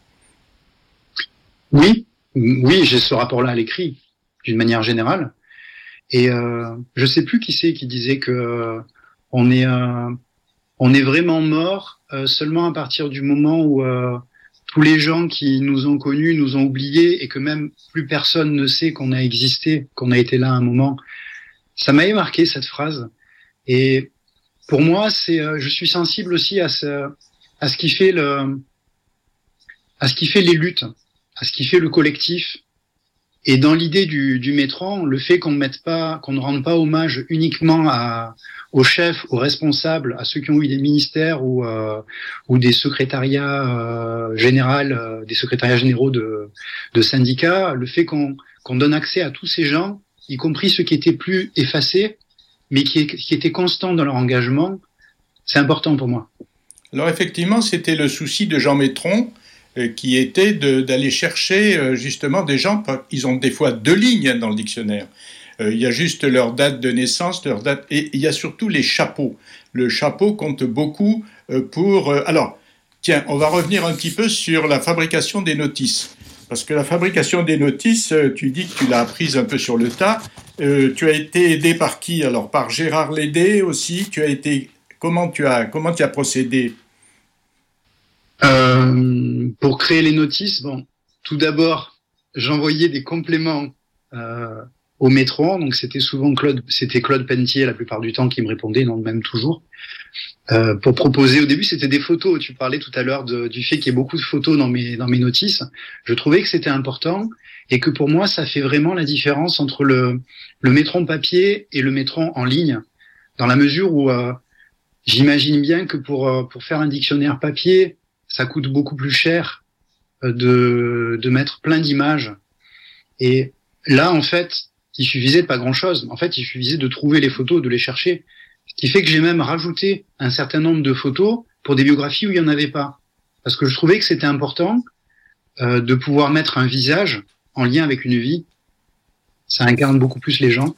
Oui, oui, j'ai ce rapport-là à l'écrit, d'une manière générale. Et euh, je sais plus qui c'est qui disait que euh, on est euh, on est vraiment mort euh, seulement à partir du moment où euh, tous les gens qui nous ont connus nous ont oubliés et que même plus personne ne sait qu'on a existé, qu'on a été là à un moment. Ça m'avait marqué cette phrase. Et pour moi, c'est, euh, je suis sensible aussi à ce, à ce qui fait le, à ce qui fait les luttes, à ce qui fait le collectif. Et dans l'idée du, du Métron, le fait qu'on ne mette pas, qu'on ne rende pas hommage uniquement à, aux chefs, aux responsables, à ceux qui ont eu des ministères ou, euh, ou des secrétariats euh, généraux, euh, des secrétariats généraux de, de syndicats, le fait qu'on, qu'on donne accès à tous ces gens, y compris ceux qui étaient plus effacés, mais qui, qui étaient constants dans leur engagement, c'est important pour moi. Alors effectivement, c'était le souci de Jean Métron, euh, qui était de, d'aller chercher euh, justement des gens, ils ont des fois deux lignes dans le dictionnaire. Euh, il y a juste leur date de naissance, leur date, et il y a surtout les chapeaux. Le chapeau compte beaucoup euh, pour... Euh, alors, tiens, on va revenir un petit peu sur la fabrication des notices. Parce que la fabrication des notices, tu dis que tu l'as apprise un peu sur le tas. Euh, tu as été aidé par qui? Alors, par Gérard Lédé aussi. Tu as été... Comment tu as, comment tu as procédé? euh, Pour créer les notices, bon, tout d'abord, j'envoyais des compléments euh, au Métron. Donc, c'était souvent Claude, c'était Claude Pentier la plupart du temps qui me répondait, non, même toujours. Euh, pour proposer, au début, c'était des photos. Tu parlais tout à l'heure de, du fait qu'il y ait beaucoup de photos dans mes, dans mes notices. Je trouvais que c'était important et que pour moi, ça fait vraiment la différence entre le, le Métron papier et le Métron en ligne, dans la mesure où euh, j'imagine bien que pour, euh, pour faire un dictionnaire papier, ça coûte beaucoup plus cher euh, de, de mettre plein d'images. Et là, en fait, il suffisait de pas grand-chose. En fait, il suffisait de trouver les photos, de les chercher. Ce qui fait que j'ai même rajouté un certain nombre de photos pour des biographies où il y en avait pas. Parce que je trouvais que c'était important euh, de pouvoir mettre un visage en lien avec une vie. Ça incarne beaucoup plus les gens.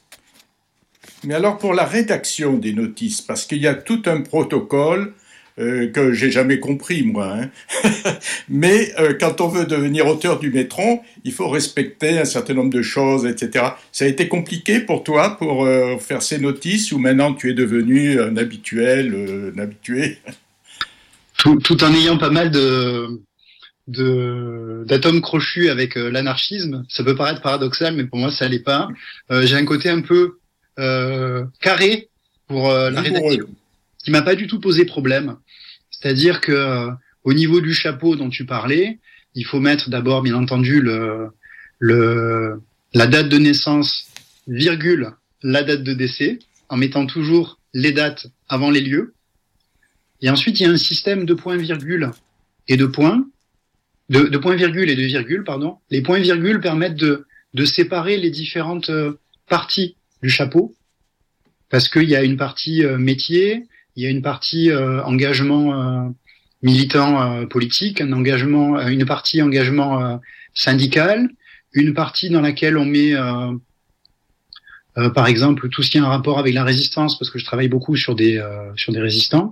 Mais alors pour la rédaction des notices, parce qu'il y a tout un protocole euh, que j'ai jamais compris moi, hein. mais euh, quand on veut devenir auteur du Métron, il faut respecter un certain nombre de choses, et cetera. Ça a été compliqué pour toi pour euh, faire ces notices ou maintenant tu es devenu un habituel, euh, un habitué? Tout, tout en ayant pas mal de, de d'atomes crochus avec euh, l'anarchisme, ça peut paraître paradoxal, mais pour moi ça l'est pas. Euh, j'ai un côté un peu euh, carré pour euh, la rédaction, qui m'a pas du tout posé problème. C'est-à-dire que euh, au niveau du chapeau dont tu parlais, il faut mettre d'abord, bien entendu, le, le la date de naissance, virgule, la date de décès, en mettant toujours les dates avant les lieux. Et ensuite, il y a un système de points-virgules et de points, de, de points-virgules et de virgules, pardon. Les points-virgules permettent de, de séparer les différentes parties du chapeau, parce qu'il y a une partie euh, métier, il y a une partie euh, engagement euh, militant euh, politique, un engagement, une partie engagement euh, syndical, une partie dans laquelle on met, euh, euh, par exemple, tout ce qui a un rapport avec la résistance, parce que je travaille beaucoup sur des euh, sur des résistants.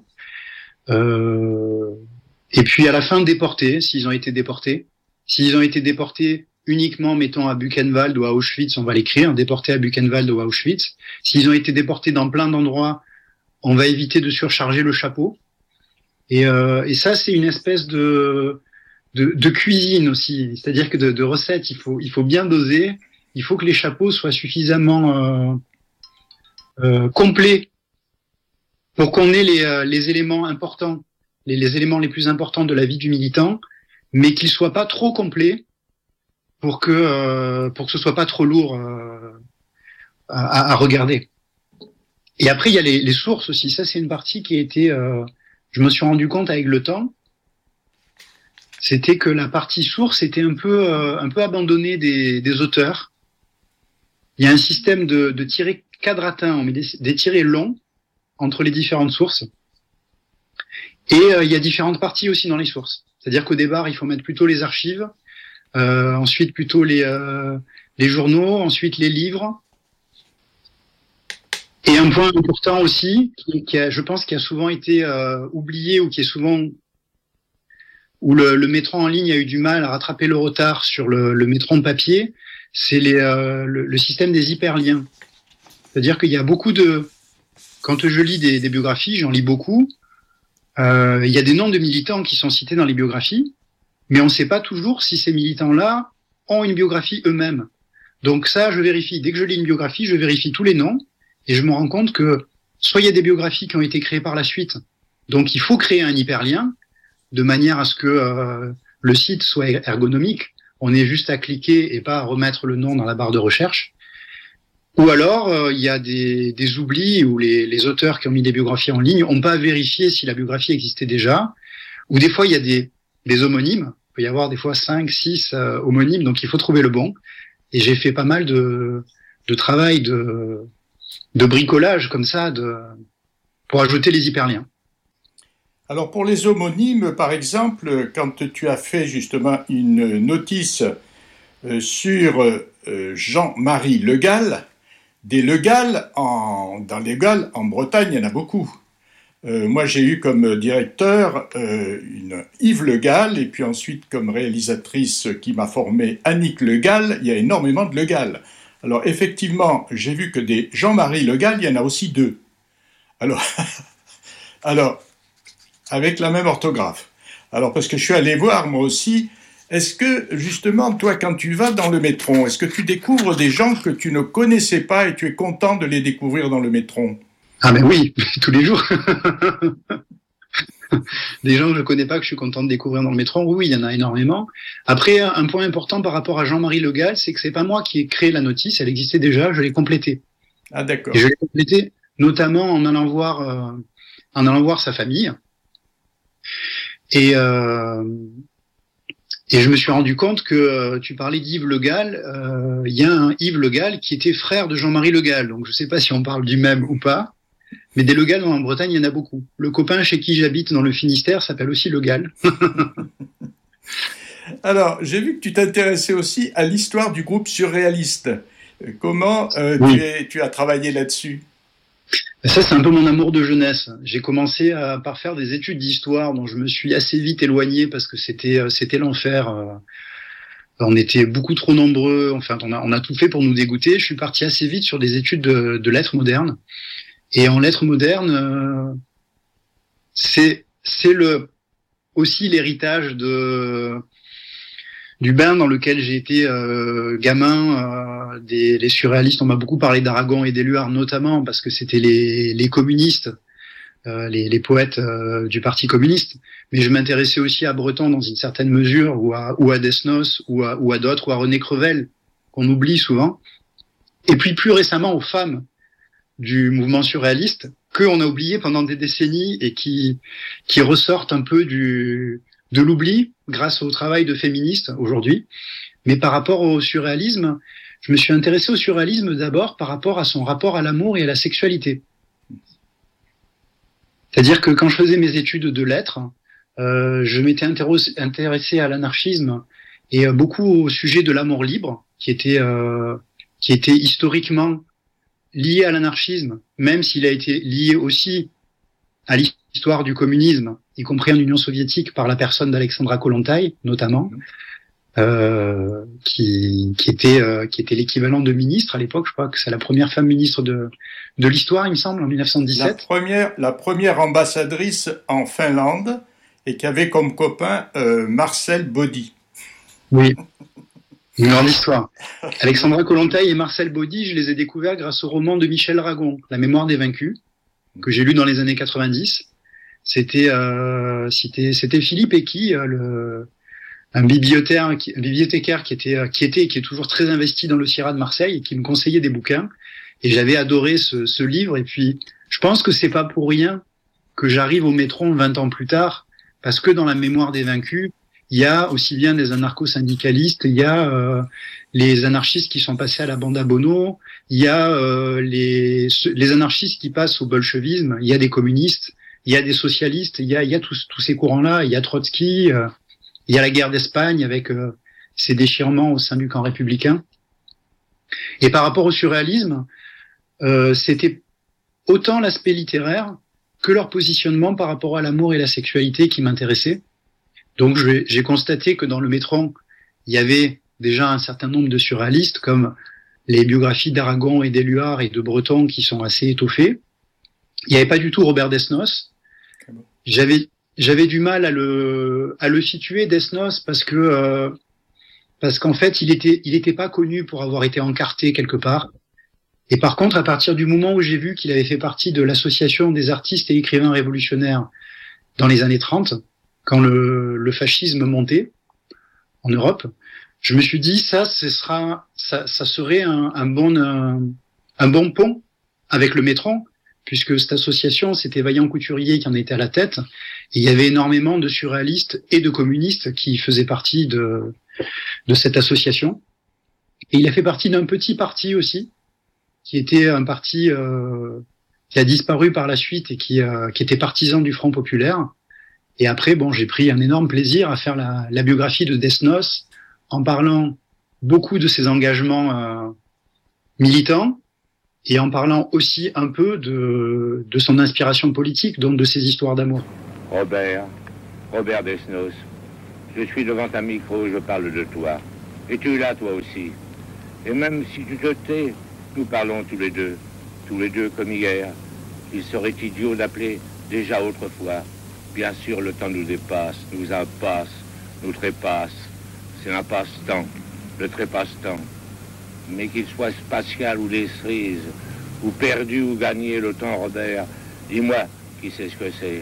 Euh, et puis à la fin, déportés, s'ils ont été déportés. S'ils ont été déportés uniquement, mettons, à Buchenwald ou à Auschwitz, on va l'écrire, déportés à Buchenwald ou à Auschwitz. S'ils ont été déportés dans plein d'endroits, on va éviter de surcharger le chapeau. Et, euh, et ça, c'est une espèce de, de, de cuisine aussi. C'est-à-dire que de, de recettes, il faut, il faut bien doser. Il faut que les chapeaux soient suffisamment euh, euh, complets pour qu'on ait les, euh, les éléments importants, les, les éléments les plus importants de la vie du militant, mais qu'ils soient pas trop complets pour que euh, pour que ce soit pas trop lourd euh, à, à regarder. Et après il y a les, les sources aussi. Ça c'est une partie qui a été, euh, je me suis rendu compte avec le temps, c'était que la partie source était un peu euh, un peu abandonnée des, des auteurs. Il y a un système de, de tirés quadratins, on met des, des tirés longs entre les différentes sources. Et euh, il y a différentes parties aussi dans les sources. C'est-à-dire qu'au départ, il faut mettre plutôt les archives, euh, ensuite plutôt les, euh, les journaux, ensuite les livres. Et un point important aussi, qui, qui a, je pense, qui a souvent été euh, oublié ou qui est souvent où le, le Métron en ligne a eu du mal à rattraper le retard sur le, le Métron papier, c'est les, euh, le, le système des hyperliens. C'est-à-dire qu'il y a beaucoup de... Quand je lis des, des biographies, j'en lis beaucoup, euh, il y a des noms de militants qui sont cités dans les biographies, mais on ne sait pas toujours si ces militants-là ont une biographie eux-mêmes. Donc ça, je vérifie. Dès que je lis une biographie, je vérifie tous les noms, et je me rends compte que soit il y a des biographies qui ont été créées par la suite, donc il faut créer un hyperlien, de manière à ce que euh, le site soit ergonomique, on ait juste à cliquer et pas à remettre le nom dans la barre de recherche. Ou alors, euh, il y a des, des oublis où les, les auteurs qui ont mis des biographies en ligne n'ont pas vérifié si la biographie existait déjà. Ou des fois, il y a des, des homonymes. Il peut y avoir des fois cinq, six euh, homonymes, donc il faut trouver le bon. Et j'ai fait pas mal de, de travail de, de bricolage comme ça de, pour ajouter les hyperliens. Alors pour les homonymes, par exemple, quand tu as fait justement une notice euh, sur euh, Jean-Marie Le Gall, des Le Gall, en, dans les Galles, en Bretagne, il y en a beaucoup. Euh, moi, j'ai eu comme directeur euh, une Yves Le Gall, et puis ensuite comme réalisatrice qui m'a formé Annick Le Gall, il y a énormément de Le Gall. Alors effectivement, j'ai vu que des Jean-Marie Le Gall, il y en a aussi deux. Alors, alors avec la même orthographe. Alors parce que je suis allé voir moi aussi. Est-ce que, justement, toi, quand tu vas dans le Métron, est-ce que tu découvres des gens que tu ne connaissais pas et tu es content de les découvrir dans le Métron? Ah ben oui, tous les jours. Des gens que je ne connais pas que je suis content de découvrir dans le Métron, oui, oui, il y en a énormément. Après, un point important par rapport à Jean-Marie Le Gall, c'est que c'est pas moi qui ai créé la notice, elle existait déjà, je l'ai complétée. Ah d'accord. Et je l'ai complétée notamment en allant voir, euh, en allant voir sa famille. Et... Euh, Et je me suis rendu compte que euh, tu parlais d'Yves Le Gall, il euh, y a un Yves Le Gall qui était frère de Jean-Marie Le Gall, donc je sais pas si on parle du même ou pas, mais des Le Gall en Bretagne, il y en a beaucoup. Le copain chez qui j'habite dans le Finistère s'appelle aussi Le Gall. Alors, j'ai vu que tu t'intéressais aussi à l'histoire du groupe surréaliste. Comment euh, oui. tu, es, tu as travaillé là-dessus ? Ça, c'est un peu mon amour de jeunesse. J'ai commencé à, par faire des études d'histoire dont je me suis assez vite éloigné parce que c'était, c'était l'enfer. On était beaucoup trop nombreux. Enfin, on a, on a tout fait pour nous dégoûter. Je suis parti assez vite sur des études de, de lettres modernes. Et en lettres modernes, c'est, c'est le, aussi l'héritage de, du bain dans lequel j'ai été euh, gamin, euh, des les surréalistes. On m'a beaucoup parlé d'Aragon et d'Éluard, notamment parce que c'était les, les communistes, euh, les, les poètes euh, du Parti communiste. Mais je m'intéressais aussi à Breton dans une certaine mesure, ou à, ou à Desnos, ou à, ou à d'autres, ou à René Crevel, qu'on oublie souvent. Et puis plus récemment aux femmes du mouvement surréaliste, qu'on a oublié pendant des décennies et qui, qui ressortent un peu du... de l'oubli grâce au travail de féministes aujourd'hui. Mais par rapport au surréalisme, je me suis intéressé au surréalisme d'abord par rapport à son rapport à l'amour et à la sexualité. C'est-à-dire que quand je faisais mes études de lettres, euh, je m'étais intéressé à l'anarchisme et beaucoup au sujet de l'amour libre, qui était, euh, qui était historiquement lié à l'anarchisme, même s'il a été lié aussi à l'histoire du communisme, y compris en Union soviétique, par la personne d'Alexandra Kollontai, notamment, euh, qui, qui était, euh, qui était l'équivalent de ministre à l'époque. Je crois que c'est la première femme ministre de, de l'histoire, il me semble, en dix-neuf cent dix-sept. La première, la première ambassadrice en Finlande, et qui avait comme copain euh, Marcel Baudy. Oui. Une grande histoire. Alexandra Kollontai et Marcel Baudy, je les ai découverts grâce au roman de Michel Ragon, La mémoire des vaincus, que j'ai lu dans les années quatre-vingt-dix. C'était, euh, c'était, c'était Philippe Ecky, le, un bibliothécaire, qui, un bibliothécaire qui était, qui était et qui est toujours très investi dans le Sierra de Marseille et qui me conseillait des bouquins. Et j'avais adoré ce, ce livre. Et puis, je pense que c'est pas pour rien que j'arrive au Métron vingt ans plus tard, parce que dans La mémoire des vaincus, il y a aussi bien des anarcho-syndicalistes, il y a euh, les anarchistes qui sont passés à la bande à Bono, il y a euh, les, les anarchistes qui passent au bolchevisme, il y a des communistes, il y a des socialistes, il y a, il y a tous, tous ces courants-là, il y a Trotsky, euh, il y a la guerre d'Espagne avec euh, ses déchirements au sein du camp républicain. Et par rapport au surréalisme, euh, c'était autant l'aspect littéraire que leur positionnement par rapport à l'amour et la sexualité qui m'intéressait. Donc j'ai constaté que dans le Métron, il y avait déjà un certain nombre de surréalistes, comme les biographies d'Aragon et d'Éluard et de Breton qui sont assez étoffées. Il n'y avait pas du tout Robert Desnos. J'avais j'avais du mal à le à le situer, Desnos, parce que euh, parce qu'en fait il était il était pas connu pour avoir été encarté quelque part. Et par contre, à partir du moment où j'ai vu qu'il avait fait partie de l'association des artistes et écrivains révolutionnaires dans les années trente, quand le, le fascisme montait en Europe, je me suis dit ça, ce sera, ça, ça serait un, un bon, un, un bon pont avec le Métron, puisque cette association, c'était Vaillant Couturier qui en était à la tête, et il y avait énormément de surréalistes et de communistes qui faisaient partie de, de cette association. Et il a fait partie d'un petit parti aussi, qui était un parti euh, qui a disparu par la suite et qui, euh, qui était partisan du Front populaire. Et après, bon, j'ai pris un énorme plaisir à faire la, la biographie de Desnos, en parlant beaucoup de ses engagements euh, militants, et en parlant aussi un peu de, de son inspiration politique, donc de ses histoires d'amour. Robert, Robert Desnos, je suis devant un micro, je parle de toi. Et tu es là, toi aussi. Et même si tu te tais, nous parlons tous les deux, tous les deux comme hier. Il serait idiot d'appeler déjà autrefois. Bien sûr, le temps nous dépasse, nous impasse, nous trépasse. C'est un passe-temps, le trépasse-temps. Mais qu'il soit spatial ou des cerises, ou perdu ou gagné, le temps, Robert, dis-moi qui sait ce que c'est.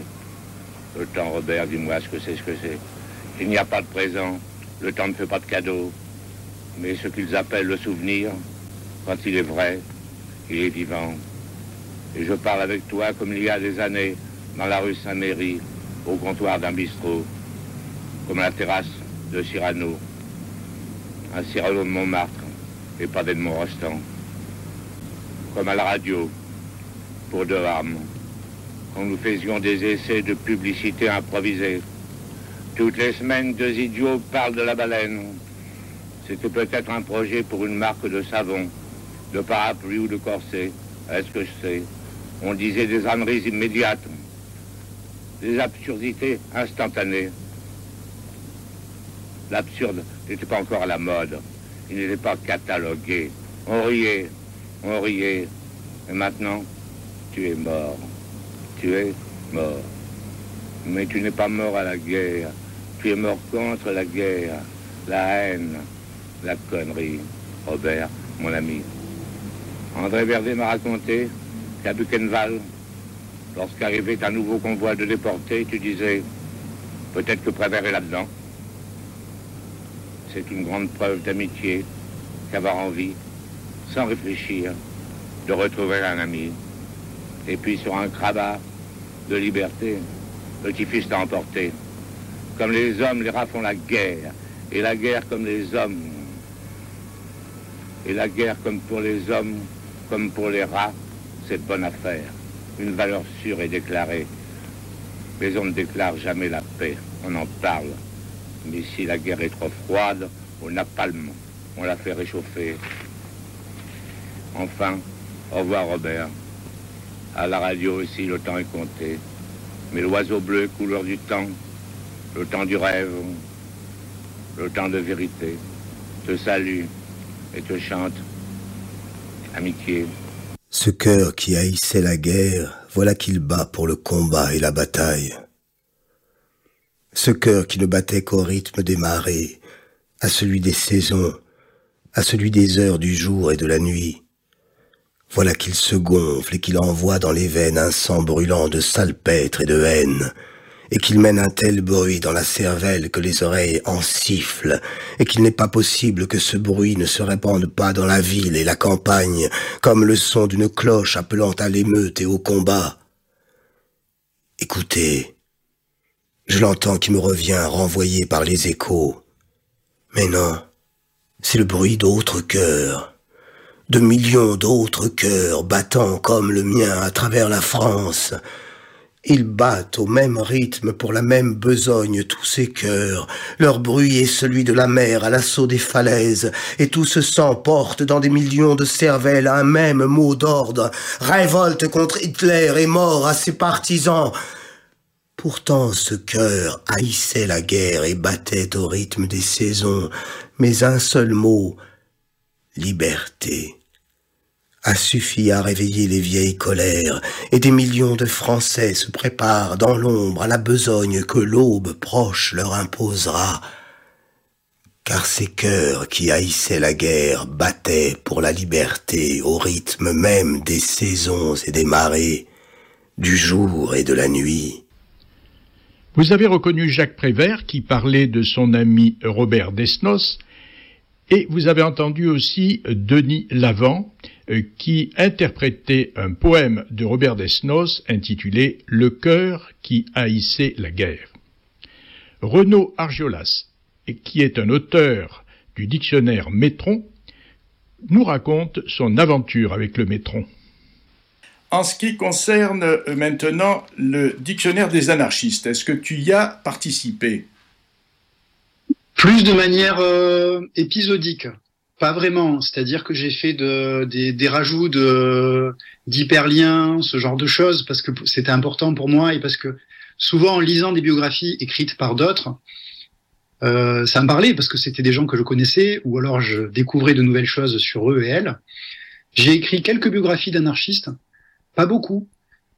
Le temps, Robert, dis-moi ce que c'est, ce que c'est. Il n'y a pas de présent, le temps ne fait pas de cadeaux. Mais ce qu'ils appellent le souvenir, quand il est vrai, il est vivant. Et je parle avec toi comme il y a des années, dans la rue Saint-Méry, au comptoir d'un bistrot, comme à la terrasse de Cyrano. Un Cyrano de Montmartre et pas d'Edmond Rostand. Comme à la radio, pour deux armes, quand nous faisions des essais de publicité improvisés. Toutes les semaines, deux idiots parlent de la baleine. C'était peut-être un projet pour une marque de savon, de parapluie ou de corset. Est-ce que je sais? On disait des âneries immédiates, des absurdités instantanées. L'absurde n'était pas encore à la mode. Il n'était pas catalogué. On riait, on riait. Et maintenant, tu es mort. Tu es mort. Mais tu n'es pas mort à la guerre. Tu es mort contre la guerre, la haine, la connerie. Robert, mon ami. André Verdet m'a raconté qu'à Buchenwald, lorsqu'arrivait un nouveau convoi de déportés, tu disais, peut-être que Prévert est là-dedans. C'est une grande preuve d'amitié qu'avoir envie, sans réfléchir, de retrouver un ami. Et puis sur un crabat de liberté, le typhus t'a emporté. Comme les hommes, les rats font la guerre. Et la guerre comme les hommes. Et la guerre comme pour les hommes, comme pour les rats, c'est bonne affaire. Une valeur sûre et déclarée. Mais on ne déclare jamais la paix. On en parle. Mais si la guerre est trop froide, on napalm. On la fait réchauffer. Enfin, au revoir Robert. À la radio aussi, le temps est compté. Mais l'oiseau bleu, couleur du temps, le temps du rêve, le temps de vérité, te salue et te chante amitié. Ce cœur qui haïssait la guerre, voilà qu'il bat pour le combat et la bataille. Ce cœur qui ne battait qu'au rythme des marées, à celui des saisons, à celui des heures du jour et de la nuit. Voilà qu'il se gonfle et qu'il envoie dans les veines un sang brûlant de salpêtre et de haine, et qu'il mène un tel bruit dans la cervelle que les oreilles en sifflent, et qu'il n'est pas possible que ce bruit ne se répande pas dans la ville et la campagne, comme le son d'une cloche appelant à l'émeute et au combat. Écoutez, je l'entends qui me revient renvoyé par les échos. Mais non, c'est le bruit d'autres cœurs, de millions d'autres cœurs battant comme le mien à travers la France. Ils battent au même rythme pour la même besogne tous ces cœurs. Leur bruit est celui de la mer à l'assaut des falaises, et tout ce sang porte dans des millions de cervelles un même mot d'ordre. Révolte contre Hitler et mort à ses partisans. Pourtant ce cœur haïssait la guerre et battait au rythme des saisons, mais un seul mot, liberté, a suffi à réveiller les vieilles colères, et des millions de Français se préparent dans l'ombre à la besogne que l'aube proche leur imposera. Car ces cœurs qui haïssaient la guerre battaient pour la liberté au rythme même des saisons et des marées, du jour et de la nuit. Vous avez reconnu Jacques Prévert qui parlait de son ami Robert Desnos, et vous avez entendu aussi Denis Lavant euh, qui interprétait un poème de Robert Desnos intitulé « Le cœur qui haïssait la guerre ». Renaud Argiolas, qui est un auteur du dictionnaire Métron, nous raconte son aventure avec le Métron. En ce qui concerne maintenant le dictionnaire des anarchistes, est-ce que tu y as participé ? Plus de manière euh, épisodique, pas vraiment. C'est-à-dire que j'ai fait de, des, des rajouts de, d'hyperliens, ce genre de choses, parce que c'était important pour moi et parce que souvent en lisant des biographies écrites par d'autres, euh, ça me parlait parce que c'était des gens que je connaissais ou alors je découvrais de nouvelles choses sur eux et elles. J'ai écrit quelques biographies d'anarchistes, pas beaucoup.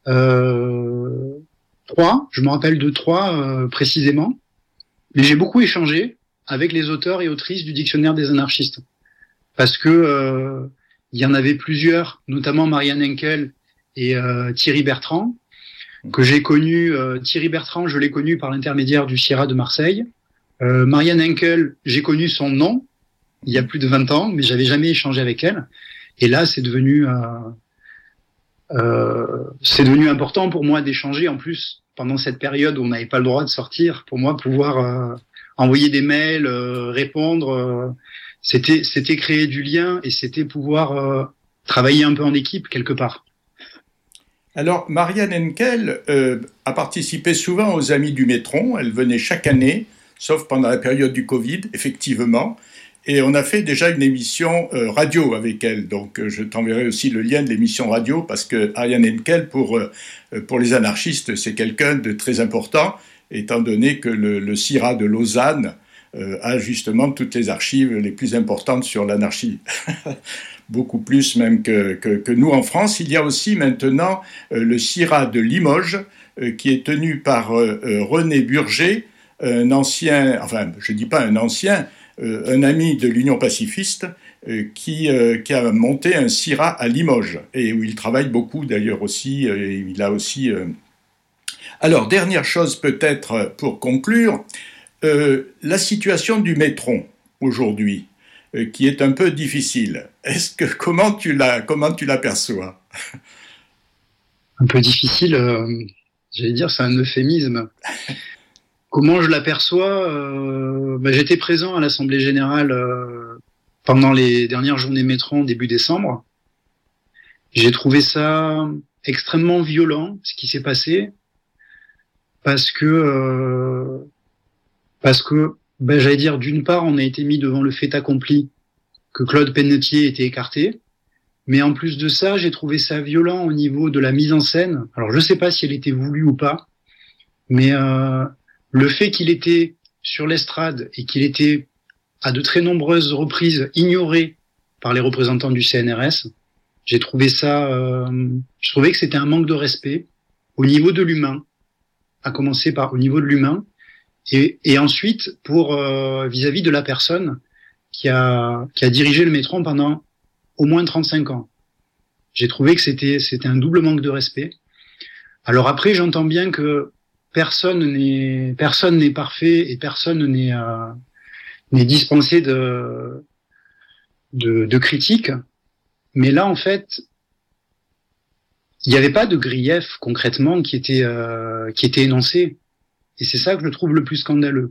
Euh, trois, je me rappelle de trois euh, précisément, mais j'ai beaucoup échangé avec les auteurs et autrices du dictionnaire des anarchistes. Parce que euh, il y en avait plusieurs, notamment Marianne Henkel et euh, Thierry Bertrand, que j'ai connu. Euh, Thierry Bertrand, je l'ai connu par l'intermédiaire du C I R A de Marseille. Euh, Marianne Henkel, j'ai connu son nom il y a plus de vingt ans, mais j'avais jamais échangé avec elle. Et là, c'est devenu euh, euh, c'est devenu important pour moi d'échanger. En plus, pendant cette période où on n'avait pas le droit de sortir, pour moi, pouvoir euh, envoyer des mails, euh, répondre, euh, c'était c'était créer du lien et c'était pouvoir euh, travailler un peu en équipe quelque part. Alors, Marianne Henkel euh, a participé souvent aux Amis du Métron. Elle venait chaque année, sauf pendant la période du Covid, effectivement. Et on a fait déjà une émission euh, radio avec elle. Donc, euh, je t'enverrai aussi le lien de l'émission radio parce que Marianne Henkel, pour, euh, pour les anarchistes, c'est quelqu'un de très important, étant donné que le, le C I R A de Lausanne euh, a justement toutes les archives les plus importantes sur l'anarchie. Beaucoup plus même que, que, que nous en France. Il y a aussi maintenant euh, le C I R A de Limoges, euh, qui est tenu par euh, euh, René Burger, un ancien, enfin je ne dis pas un ancien, euh, un ami de l'Union pacifiste, euh, qui, euh, qui a monté un C I R A à Limoges, et où il travaille beaucoup d'ailleurs aussi, euh, il a aussi... Euh... Alors, dernière chose peut-être pour conclure, euh, la situation du Métron aujourd'hui, qui est un peu difficile. Est-ce que comment tu la comment tu l'aperçois? Un peu difficile, euh, j'allais dire, c'est un euphémisme. Comment je l'aperçois euh, ben, j'étais présent à l'Assemblée générale euh, pendant les dernières journées Métron début décembre. J'ai trouvé ça extrêmement violent, ce qui s'est passé, parce que euh, parce que Ben, j'allais dire, d'une part, on a été mis devant le fait accompli que Claude Pennetier était écarté. Mais en plus de ça, j'ai trouvé ça violent au niveau de la mise en scène. Alors, je sais pas si elle était voulue ou pas, mais euh, le fait qu'il était sur l'estrade et qu'il était à de très nombreuses reprises ignoré par les représentants du C N R S, j'ai trouvé ça... Euh, je trouvais que c'était un manque de respect au niveau de l'humain, à commencer par au niveau de l'humain, Et, et ensuite, pour euh, vis-à-vis de la personne qui a qui a dirigé le Métron pendant au moins trente-cinq ans, j'ai trouvé que c'était c'était un double manque de respect. Alors après, j'entends bien que personne n'est personne n'est parfait et personne n'est euh, n'est dispensé de, de de critiques. Mais là, en fait, il n'y avait pas de grief concrètement qui était euh, qui était énoncé. Et c'est ça que je trouve le plus scandaleux.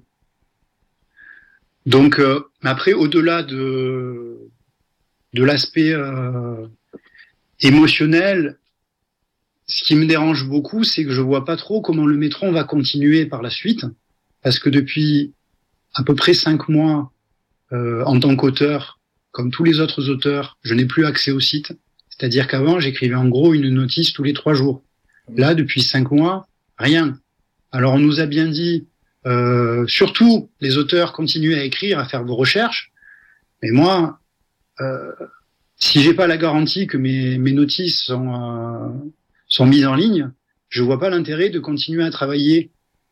Donc, euh, après, au-delà de de l'aspect euh, émotionnel, ce qui me dérange beaucoup, c'est que je vois pas trop comment le Métron va continuer par la suite, parce que depuis à peu près cinq mois, euh, en tant qu'auteur, comme tous les autres auteurs, je n'ai plus accès au site. C'est-à-dire qu'avant, j'écrivais en gros une notice tous les trois jours. Là, depuis cinq mois, rien. Alors on nous a bien dit, euh, surtout les auteurs, continuez à écrire, à faire vos recherches. Mais moi, euh, si j'ai pas la garantie que mes, mes notices sont, euh, sont mises en ligne, je vois pas l'intérêt de continuer à travailler.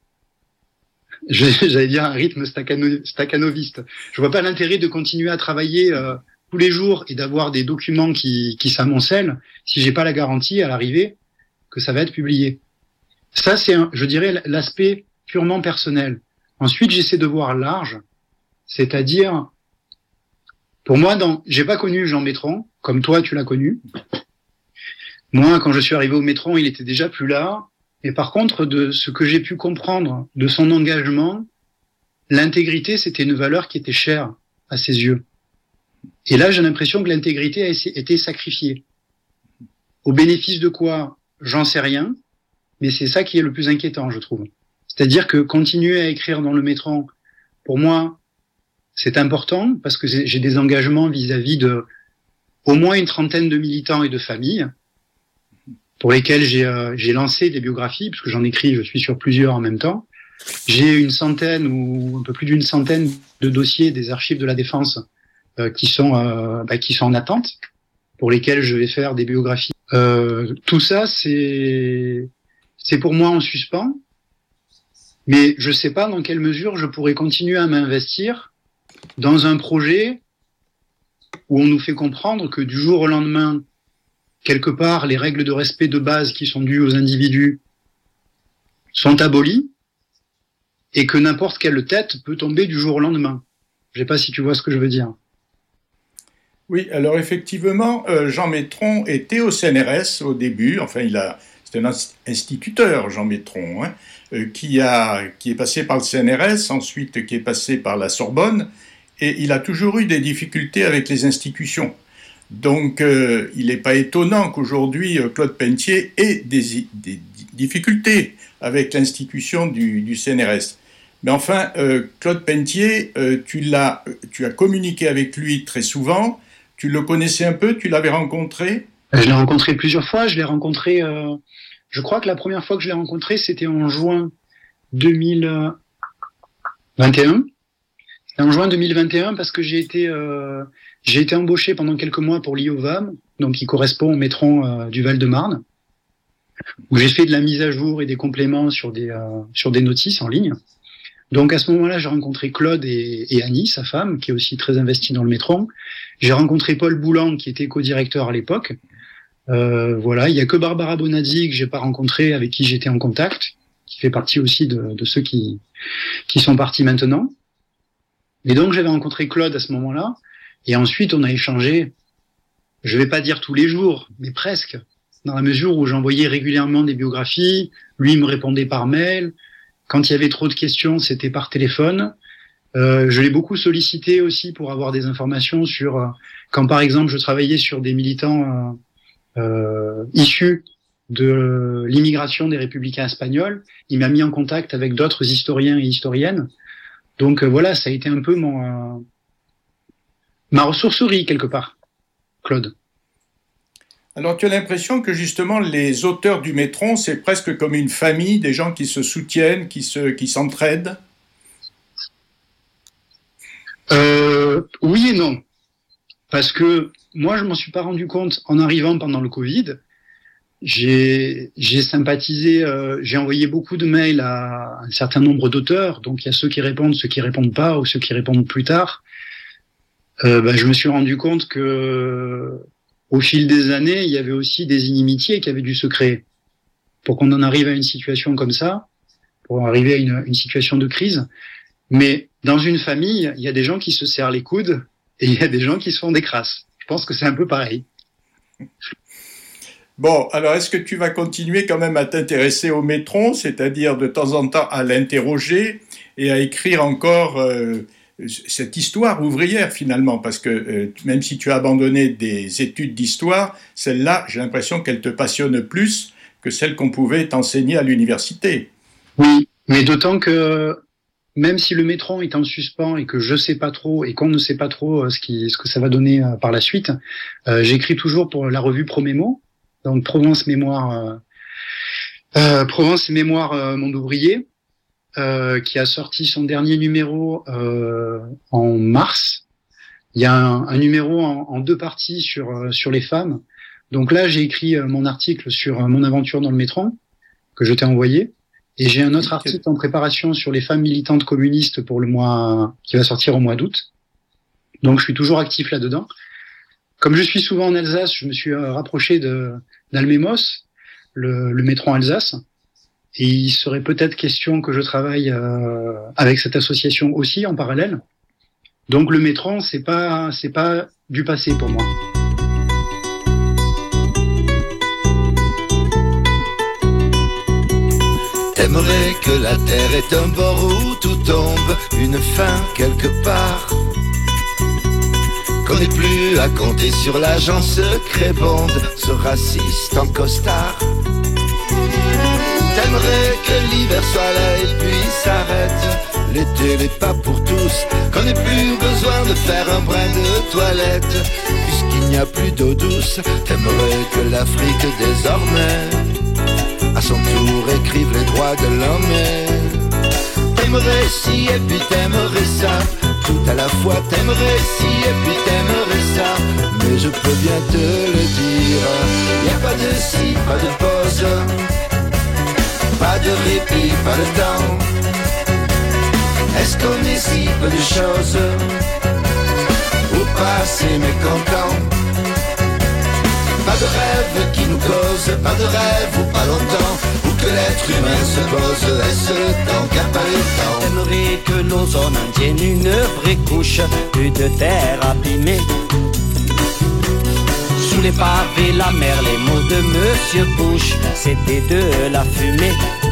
Je, j'allais dire un rythme staccano, staccanoviste. Je vois pas l'intérêt de continuer à travailler euh, tous les jours et d'avoir des documents qui, qui s'amoncellent si j'ai pas la garantie à l'arrivée que ça va être publié. Ça, c'est, un, je dirais, l'aspect purement personnel. Ensuite, j'essaie de voir large, c'est-à-dire, pour moi, dans, j'ai pas connu Jean Métron, comme toi, tu l'as connu. Moi, quand je suis arrivé au Métron, il était déjà plus là. Et par contre, de ce que j'ai pu comprendre de son engagement, l'intégrité, c'était une valeur qui était chère à ses yeux. Et là, j'ai l'impression que l'intégrité a été sacrifiée. Au bénéfice de quoi? J'en sais rien. Mais c'est ça qui est le plus inquiétant, je trouve. C'est-à-dire que continuer à écrire dans le Métron, pour moi, c'est important parce que j'ai des engagements vis-à-vis de au moins une trentaine de militants et de familles pour lesquels j'ai euh, j'ai lancé des biographies, parce que j'en écris, je suis sur plusieurs en même temps. J'ai une centaine ou un peu plus d'une centaine de dossiers des archives de la Défense euh, qui sont euh, bah, qui sont en attente, pour lesquels je vais faire des biographies. Euh, tout ça, c'est c'est pour moi en suspens, mais je sais pas dans quelle mesure je pourrais continuer à m'investir dans un projet où on nous fait comprendre que du jour au lendemain, quelque part, les règles de respect de base qui sont dues aux individus sont abolies et que n'importe quelle tête peut tomber du jour au lendemain. Je sais pas si tu vois ce que je veux dire. Oui, alors effectivement, euh, Jean Métron était au C N R S au début. Enfin, il a, c'est un instituteur, Jean Métron, hein, euh, qui, a, qui est passé par le C N R S, ensuite qui est passé par la Sorbonne, et il a toujours eu des difficultés avec les institutions. Donc, euh, il n'est pas étonnant qu'aujourd'hui, euh, Claude Pelletier ait des, des difficultés avec l'institution du, du C N R S. Mais enfin, euh, Claude Pelletier, euh, tu, l'as, tu as communiqué avec lui très souvent. Tu le connaissais un peu, tu l'avais rencontré? Je l'ai rencontré plusieurs fois. Je l'ai rencontré, euh, je crois que la première fois que je l'ai rencontré, c'était en juin deux mille vingt et un. C'était en juin deux mille vingt et un parce que j'ai été, euh, j'ai été embauché pendant quelques mois pour l'I O V A M, donc qui correspond au métron euh, du Val-de-Marne, où j'ai fait de la mise à jour et des compléments sur des, euh, sur des notices en ligne. Donc à ce moment-là, j'ai rencontré Claude et, et Annie, sa femme, qui est aussi très investie dans le métron. J'ai rencontré Paul Boulan, qui était co-directeur à l'époque. Euh, voilà, il y a que Barbara Bonazzi que j'ai pas rencontré, avec qui j'étais en contact, qui fait partie aussi de, de ceux qui, qui sont partis maintenant. Et donc j'avais rencontré Claude à ce moment-là, et ensuite on a échangé, je vais pas dire tous les jours, mais presque, dans la mesure où j'envoyais régulièrement des biographies, lui me répondait par mail. Quand il y avait trop de questions, c'était par téléphone. Euh, je l'ai beaucoup sollicité aussi pour avoir des informations sur euh, quand par exemple je travaillais sur des militants euh, euh, issus de l'immigration des républicains espagnols. Il m'a mis en contact avec d'autres historiens et historiennes. Donc euh, voilà, ça a été un peu mon euh, ma ressourcerie quelque part, Claude. Alors, tu as l'impression que justement, les auteurs du métron, c'est presque comme une famille, des gens qui se soutiennent, qui, se, qui s'entraident? euh, Oui et non. Parce que moi, je m'en suis pas rendu compte en arrivant pendant le Covid. J'ai, j'ai sympathisé, euh, j'ai envoyé beaucoup de mails à un certain nombre d'auteurs. Donc, il y a ceux qui répondent, ceux qui répondent pas, ou ceux qui répondent plus tard. Euh, ben, je me suis rendu compte que au fil des années, il y avait aussi des inimitiés qui avaient dû se créer. Pour qu'on en arrive à une situation comme ça, pour arriver à une, une situation de crise. Mais dans une famille, il y a des gens qui se serrent les coudes et il y a des gens qui se font des crasses. Je pense que c'est un peu pareil. Bon, alors est-ce que tu vas continuer quand même à t'intéresser au métron, c'est-à-dire de temps en temps à l'interroger et à écrire encore euh, cette histoire ouvrière finalement, parce que euh, même si tu as abandonné des études d'histoire, celle-là, j'ai l'impression qu'elle te passionne plus que celle qu'on pouvait t'enseigner à l'université. Oui, mais d'autant que même si le métron est en suspens et que je sais pas trop et qu'on ne sait pas trop ce, qui, ce que ça va donner euh, par la suite, euh, j'écris toujours pour la revue Promémo, donc Provence Mémoire, euh, euh, Provence Mémoire euh, Monde Ouvrier. Euh, qui a sorti son dernier numéro euh, en mars. Il y a un, un numéro en, en deux parties sur euh, sur les femmes. Donc là, j'ai écrit euh, mon article sur euh, mon aventure dans le métron que je t'ai envoyé, et j'ai un autre article en préparation sur les femmes militantes communistes pour le mois qui va sortir au mois d'août. Donc je suis toujours actif là-dedans. Comme je suis souvent en Alsace, je me suis euh, rapproché de d'Almemos, le, le métron Alsace. Et il serait peut-être question que je travaille euh, avec cette association aussi en parallèle. Donc le métron, c'est pas c'est pas du passé pour moi. T'aimerais que la terre est un bord où tout tombe, une fin quelque part. Qu'on n'ait plus à compter sur l'agent secret bond, ce raciste en costard. T'aimerais que l'hiver soit là et puis s'arrête. L'été n'est pas pour tous, qu'on n'ait plus besoin de faire un brin de toilette, puisqu'il n'y a plus d'eau douce. T'aimerais que l'Afrique désormais à son tour écrive les droits de l'homme. T'aimerais si et puis t'aimerais ça, tout à la fois t'aimerais si et puis t'aimerais ça. Mais je peux bien te le dire, y a pas de si, pas de pause, pas de répit, pas de temps. Est-ce qu'on est si peu de choses, ou pas assez mécontents? Pas de rêve qui nous cause, pas de rêve ou pas longtemps, où que l'être humain se pose, est-ce le temps qu'a pas le temps? J'aimerais que nos zones tiennent une vraie couche, plus de terre abîmée. Sous les pavés, la mer, les mots de Monsieur Bush, c'était de la fumée.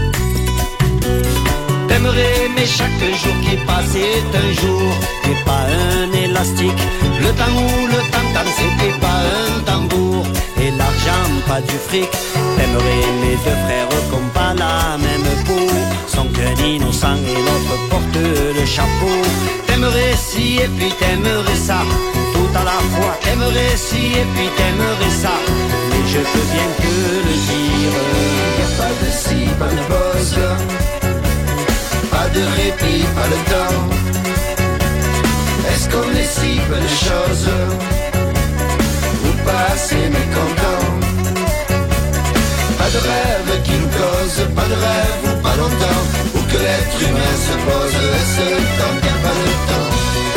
T'aimerais, mais chaque jour qui passe est un jour, n'est pas un élastique. Le temps où le tam-tam, c'était pas un tambour. Et l'argent, pas du fric. T'aimerais mes deux frères comme pas la même peau, sans qu'un innocent et l'autre porte le chapeau. T'aimerais si et puis t'aimerais ça, tout à la fois. T'aimerais si et puis t'aimerais ça, mais je peux bien te le dire. Y'a pas de si, pas de pause, pas de répit, pas le temps. Est-ce qu'on est si peu de choses, ou pas assez mécontent? Pas de rêve qui nous cause, pas de rêve ou pas longtemps, ou que l'être humain se pose. Est-ce le temps qu'il n'y a pas le temps?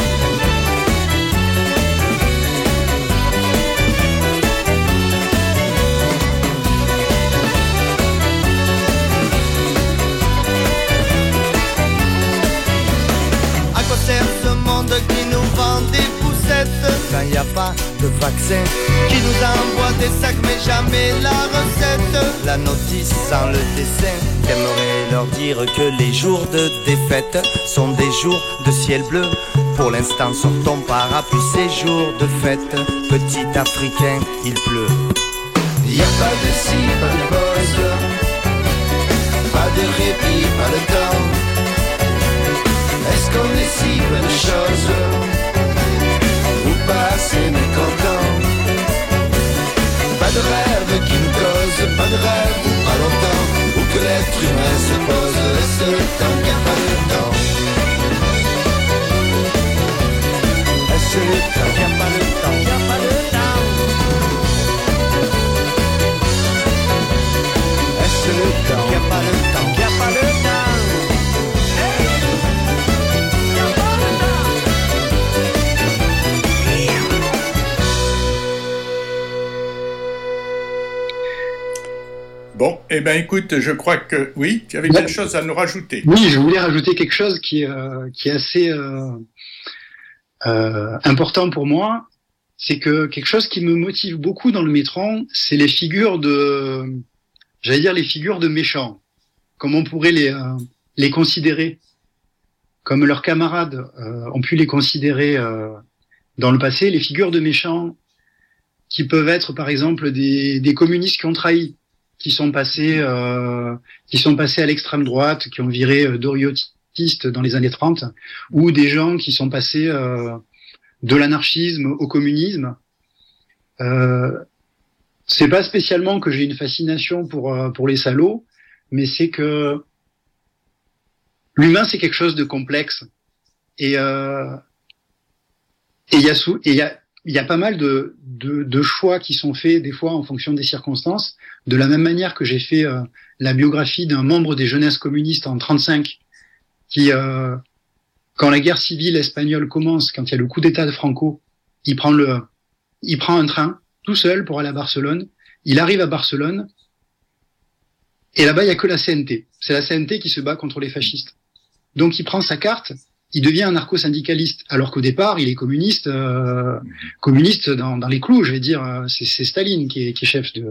À quoi sert ce monde qui nous vend des poussettes quand il n'y a pas de vaccin, qui nous envoie des sacs mais jamais la recette, la notice sans le dessin? T'aimerais leur dire que les jours de défaite sont des jours de ciel bleu. Pour l'instant sur ton parapluie c'est jour de fête, petit Africain il pleut. Y'a pas de si, pas de pause, pas de répit, pas de temps. Est-ce qu'on est si peu de choses, ou pas assez mécontent? Pas de rêve qui nous cause, pas de rêve ou pas longtemps, ou que l'être humain se pose. Est-ce le temps qu'il n'y a pas le temps? Est-ce le temps qu'il n'y a pas le temps? Qu'il n'y a pas le temps? Est-ce le temps qu'il n'y a pas le temps? Qu'il n'y a pas le temps? Bon, eh bien écoute, je crois que oui, tu avais quelque chose à nous rajouter. Oui, je voulais rajouter quelque chose qui, euh, qui est assez euh, euh, important pour moi. C'est que quelque chose qui me motive beaucoup dans le Métron, c'est les figures de, j'allais dire les figures de méchants. Comme on pourrait les, euh, les considérer, comme leurs camarades euh, ont pu les considérer euh, dans le passé, les figures de méchants qui peuvent être par exemple des, des communistes qui ont trahi, qui sont passés, euh, qui sont passés à l'extrême droite, qui ont viré euh, doriotistes dans les années trente, ou des gens qui sont passés euh, de l'anarchisme au communisme. Euh, c'est pas spécialement que j'ai une fascination pour euh, pour les salauds, mais c'est que l'humain c'est quelque chose de complexe, et euh, et il y a sous et il y a il y a pas mal de, de, de choix qui sont faits des fois en fonction des circonstances. De la même manière que j'ai fait euh, la biographie d'un membre des jeunesses communistes en trente-cinq, qui, euh, quand la guerre civile espagnole commence, quand il y a le coup d'État de Franco, il prend le, il prend un train tout seul pour aller à Barcelone. Il arrive à Barcelone et là-bas il y a que la C N T. C'est la C N T qui se bat contre les fascistes. Donc il prend sa carte. Il devient un anarcho-syndicaliste, alors qu'au départ, il est communiste, euh, communiste dans, dans les clous, je vais dire. C'est, c'est Staline qui est, qui est chef de,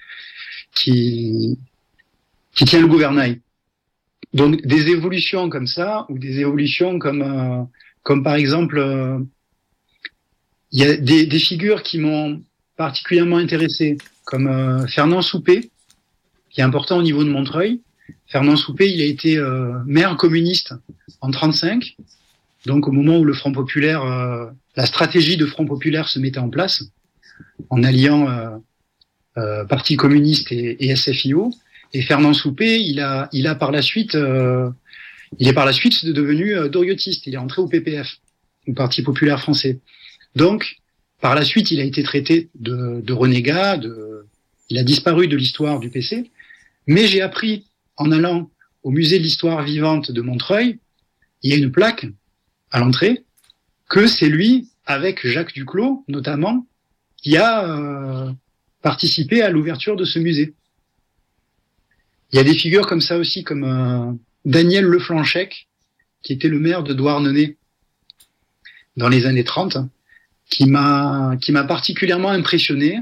qui, qui tient le gouvernail. Donc, des évolutions comme ça, ou des évolutions comme, euh, comme par exemple, euh, il y a des, des figures qui m'ont particulièrement intéressé, comme euh, Fernand Soupé, qui est important au niveau de Montreuil. Fernand Soupé, il a été euh, maire communiste en trente-cinq, donc au moment où le Front populaire, euh, la stratégie de Front populaire se mettait en place, en alliant euh, euh, Parti communiste et, et S F I O. Et Fernand Soupé, il a, il a par la suite, euh, il est par la suite devenu euh, doriotiste. Il est entré au P P F, au Parti populaire français. Donc, par la suite, il a été traité de, de renégat, de, il a disparu de l'histoire du P C. Mais j'ai appris en allant au musée de l'histoire vivante de Montreuil, il y a une plaque à l'entrée, que c'est lui, avec Jacques Duclos notamment, qui a euh, participé à l'ouverture de ce musée. Il y a des figures comme ça aussi, comme euh, Daniel Leflanchec, qui était le maire de Douarnenez dans les années trente, qui m'a qui m'a particulièrement impressionné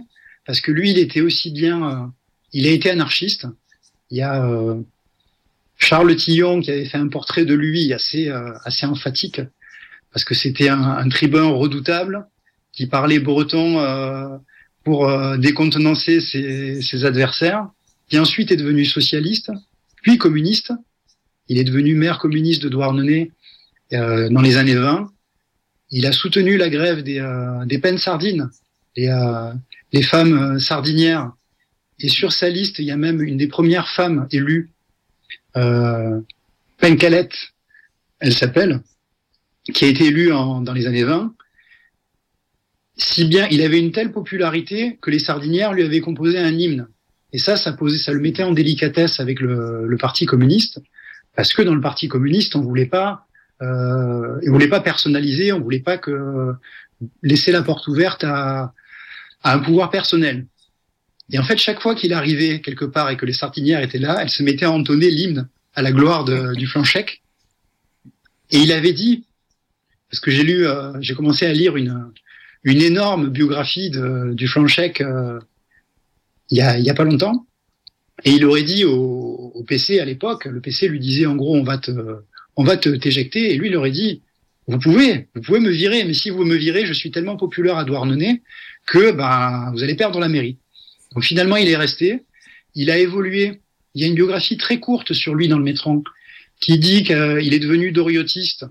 parce que lui, il était aussi bien, euh, il a été anarchiste. Il y a euh, Charles Tillon qui avait fait un portrait de lui assez euh, assez emphatique, parce que c'était un, un tribun redoutable qui parlait breton euh, pour euh, décontenancer ses, ses adversaires, qui ensuite est devenu socialiste, puis communiste. Il est devenu maire communiste de Douarnenez euh, dans les années vingt. Il a soutenu la grève des, euh, des pennes sardines, les, euh, les femmes euh, sardinières. Et sur sa liste, il y a même une des premières femmes élues, euh, Pencalette, elle s'appelle, qui a été élue en, dans les années vingt. Si bien, il avait une telle popularité que les sardinières lui avaient composé un hymne. Et ça, ça posait, ça le mettait en délicatesse avec le, le Parti communiste, parce que dans le Parti communiste, on voulait pas Euh, on voulait pas personnaliser, on voulait pas que laisser la porte ouverte à, à un pouvoir personnel. Et en fait, chaque fois qu'il arrivait quelque part et que les sardinières étaient là, elles se mettaient à entonner l'hymne à la gloire de, du Flanchec. Et il avait dit, parce que j'ai lu, euh, j'ai commencé à lire une une énorme biographie de, du Flanchec euh, il y a il y a pas longtemps, et il aurait dit au, au P C à l'époque, le P C lui disait en gros on va te on va te t'éjecter, et lui il aurait dit vous pouvez vous pouvez me virer, mais si vous me virez, je suis tellement populaire à Douarnenez que ben vous allez perdre la mairie. Donc finalement il est resté, il a évolué. Il y a une biographie très courte sur lui dans le Métron qui dit qu'il est devenu doriotiste.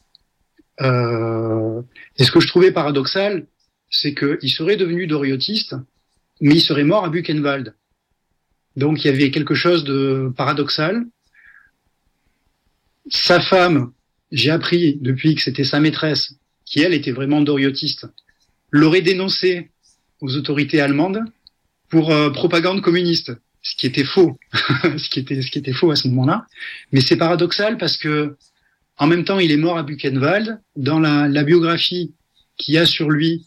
Euh, et ce que je trouvais paradoxal, c'est qu'il serait devenu doriotiste, mais il serait mort à Buchenwald. Donc il y avait quelque chose de paradoxal. Sa femme, j'ai appris depuis que c'était sa maîtresse, qui elle était vraiment doriotiste, l'aurait dénoncé aux autorités allemandes pour euh, propagande communiste, ce qui était faux, ce qui était ce qui était faux à ce moment-là. Mais c'est paradoxal parce que en même temps il est mort à Buchenwald. Dans la, la biographie qu'il y a sur lui,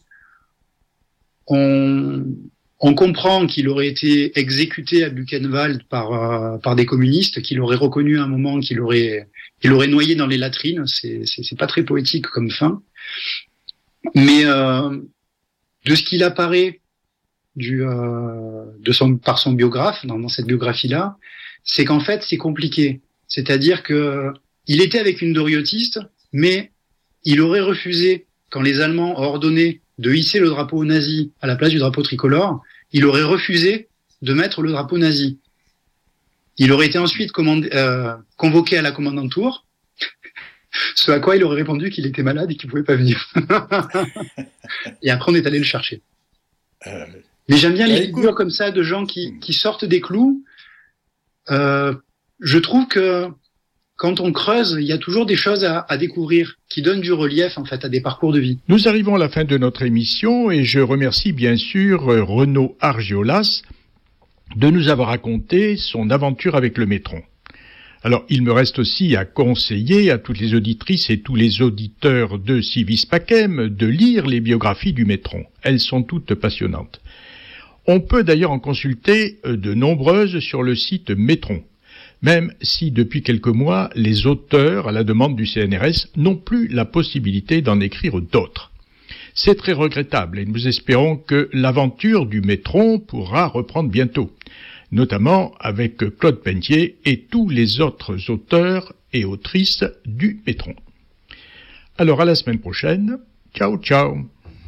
on On comprend qu'il aurait été exécuté à Buchenwald par euh, par des communistes, qu'il aurait reconnu à un moment, qu'il aurait qu'il aurait noyé dans les latrines. C'est c'est, c'est pas très poétique comme fin, mais euh, de ce qu'il apparaît du euh, de son par son biographe dans, dans cette biographie-là, c'est qu'en fait c'est compliqué. C'est-à-dire que il était avec une doriotiste, mais il aurait refusé quand les Allemands ont ordonné de hisser le drapeau nazi à la place du drapeau tricolore, il aurait refusé de mettre le drapeau nazi. Il aurait été ensuite commandé, euh, convoqué à la commandanture, ce à quoi il aurait répondu qu'il était malade et qu'il pouvait pas venir. Et après, on est allé le chercher. Euh... Mais j'aime bien les figures comme ça de gens qui, qui sortent des clous. Euh, je trouve que quand on creuse, il y a toujours des choses à, à découvrir qui donnent du relief en fait à des parcours de vie. Nous arrivons à la fin de notre émission et je remercie bien sûr Renaud Argiolas de nous avoir raconté son aventure avec le Métron. Alors, il me reste aussi à conseiller à toutes les auditrices et tous les auditeurs de Civis Pacem de lire les biographies du Métron. Elles sont toutes passionnantes. On peut d'ailleurs en consulter de nombreuses sur le site Métron, même si depuis quelques mois, les auteurs, à la demande du C N R S, n'ont plus la possibilité d'en écrire d'autres. C'est très regrettable et nous espérons que l'aventure du Métron pourra reprendre bientôt, notamment avec Claude Pentier et tous les autres auteurs et autrices du Métron. Alors à la semaine prochaine, ciao ciao.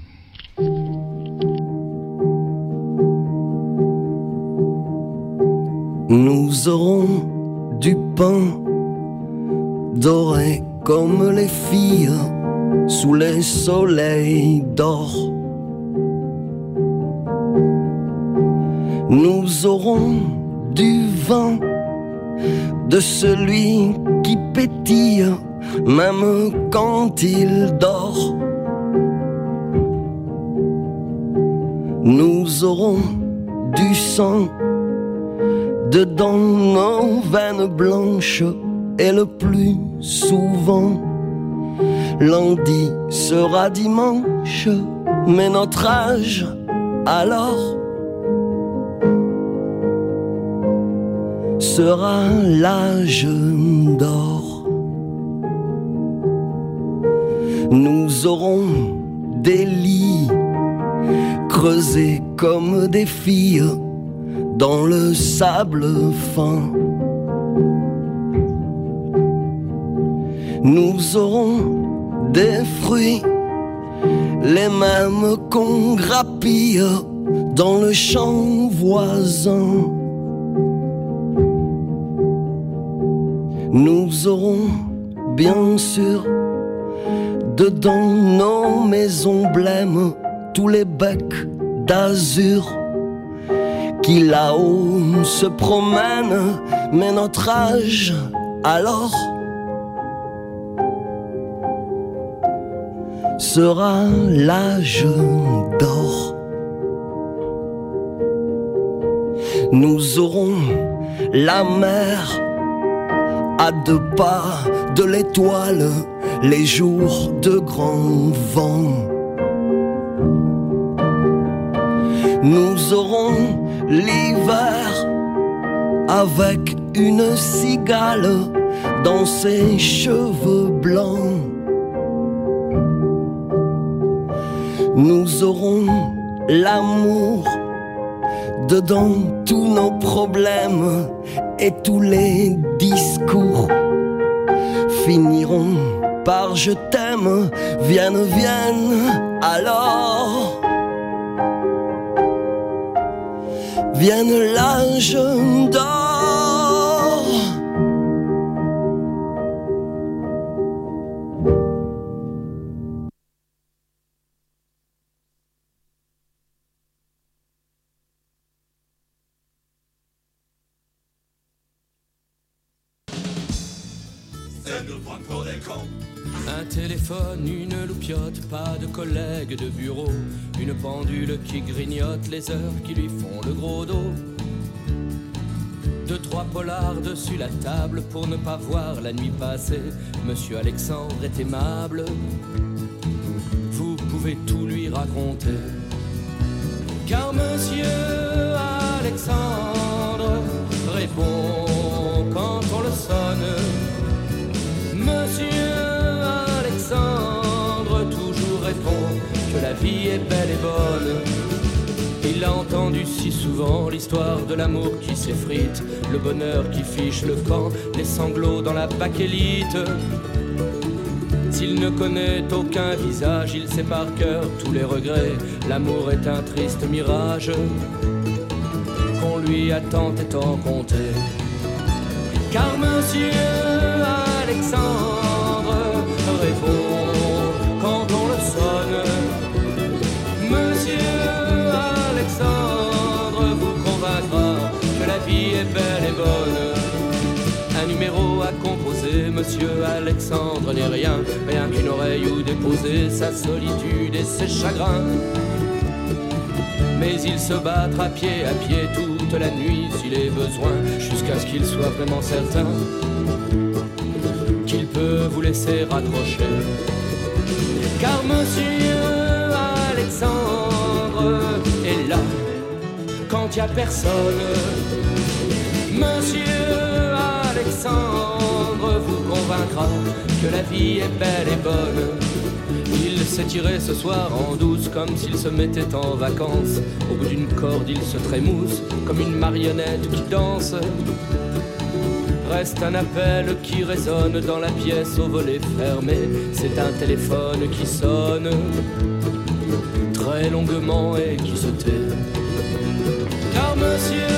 Nous aurons du pain doré comme les filles sous les soleils d'or. Nous aurons du vin de celui qui pétille même quand il dort. Nous aurons du sang dedans nos veines blanches et le plus souvent lundi sera dimanche, mais notre âge alors sera l'âge d'or. Nous aurons des lits creusés comme des filles dans le sable fin. Nous aurons des fruits, les mêmes qu'on grappille dans le champ voisin. Nous aurons bien sûr dedans nos maisons blêmes tous les becs d'azur qui là-haut se promènent, mais notre âge alors sera l'âge d'or. Nous aurons la mer à deux pas de l'étoile, les jours de grand vent. Nous aurons l'hiver avec une cigale dans ses cheveux blancs. Nous aurons l'amour dedans tous nos problèmes et tous les discours finiront par je t'aime, vienne, vienne, alors vienne l'âge d'or. Un téléphone, une loupiote, pas de collègue de bureau, une pendule qui grignote les heures qui lui font le gros dos. Deux, trois polars dessus la table pour ne pas voir la nuit passer. Monsieur Alexandre est aimable, vous pouvez tout lui raconter. Car Monsieur Alexandre répond quand on le sonne. Monsieur Alexandre toujours répond que la vie est belle et bonne. Il a entendu si souvent l'histoire de l'amour qui s'effrite, le bonheur qui fiche le camp, les sanglots dans la bakélite. S'il ne connaît aucun visage, il sait par cœur tous les regrets. L'amour est un triste mirage qu'on lui a tant et tant compté. Car Monsieur Alexandre répond quand on le sonne. Monsieur Alexandre vous convaincra que la vie est belle et bonne. Un numéro à composer, Monsieur Alexandre n'est rien, rien qu'une oreille où déposer sa solitude et ses chagrins. Mais il se battra pied à pied toute la nuit s'il est besoin, jusqu'à ce qu'il soit vraiment certain qu'il peut vous laisser raccrocher. Car Monsieur Alexandre est là quand il n'y a personne. Monsieur Alexandre vous convaincra que la vie est belle et bonne. Il s'est tiré ce soir en douce comme s'il se mettait en vacances. Au bout d'une corde il se trémousse comme une marionnette qui danse. Reste un appel qui résonne dans la pièce au volet fermé. C'est un téléphone qui sonne très longuement et qui se tait. Car Monsieur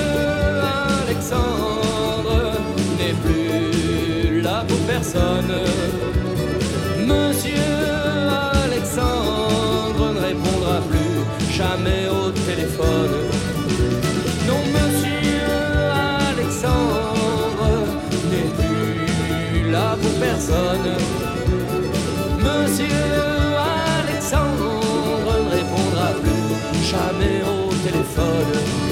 Alexandre n'est plus là pour personne. Monsieur Alexandre ne répondra plus jamais au téléphone. Non, Monsieur Alexandre n'est plus là pour personne. Monsieur Alexandre ne répondra plus jamais au téléphone.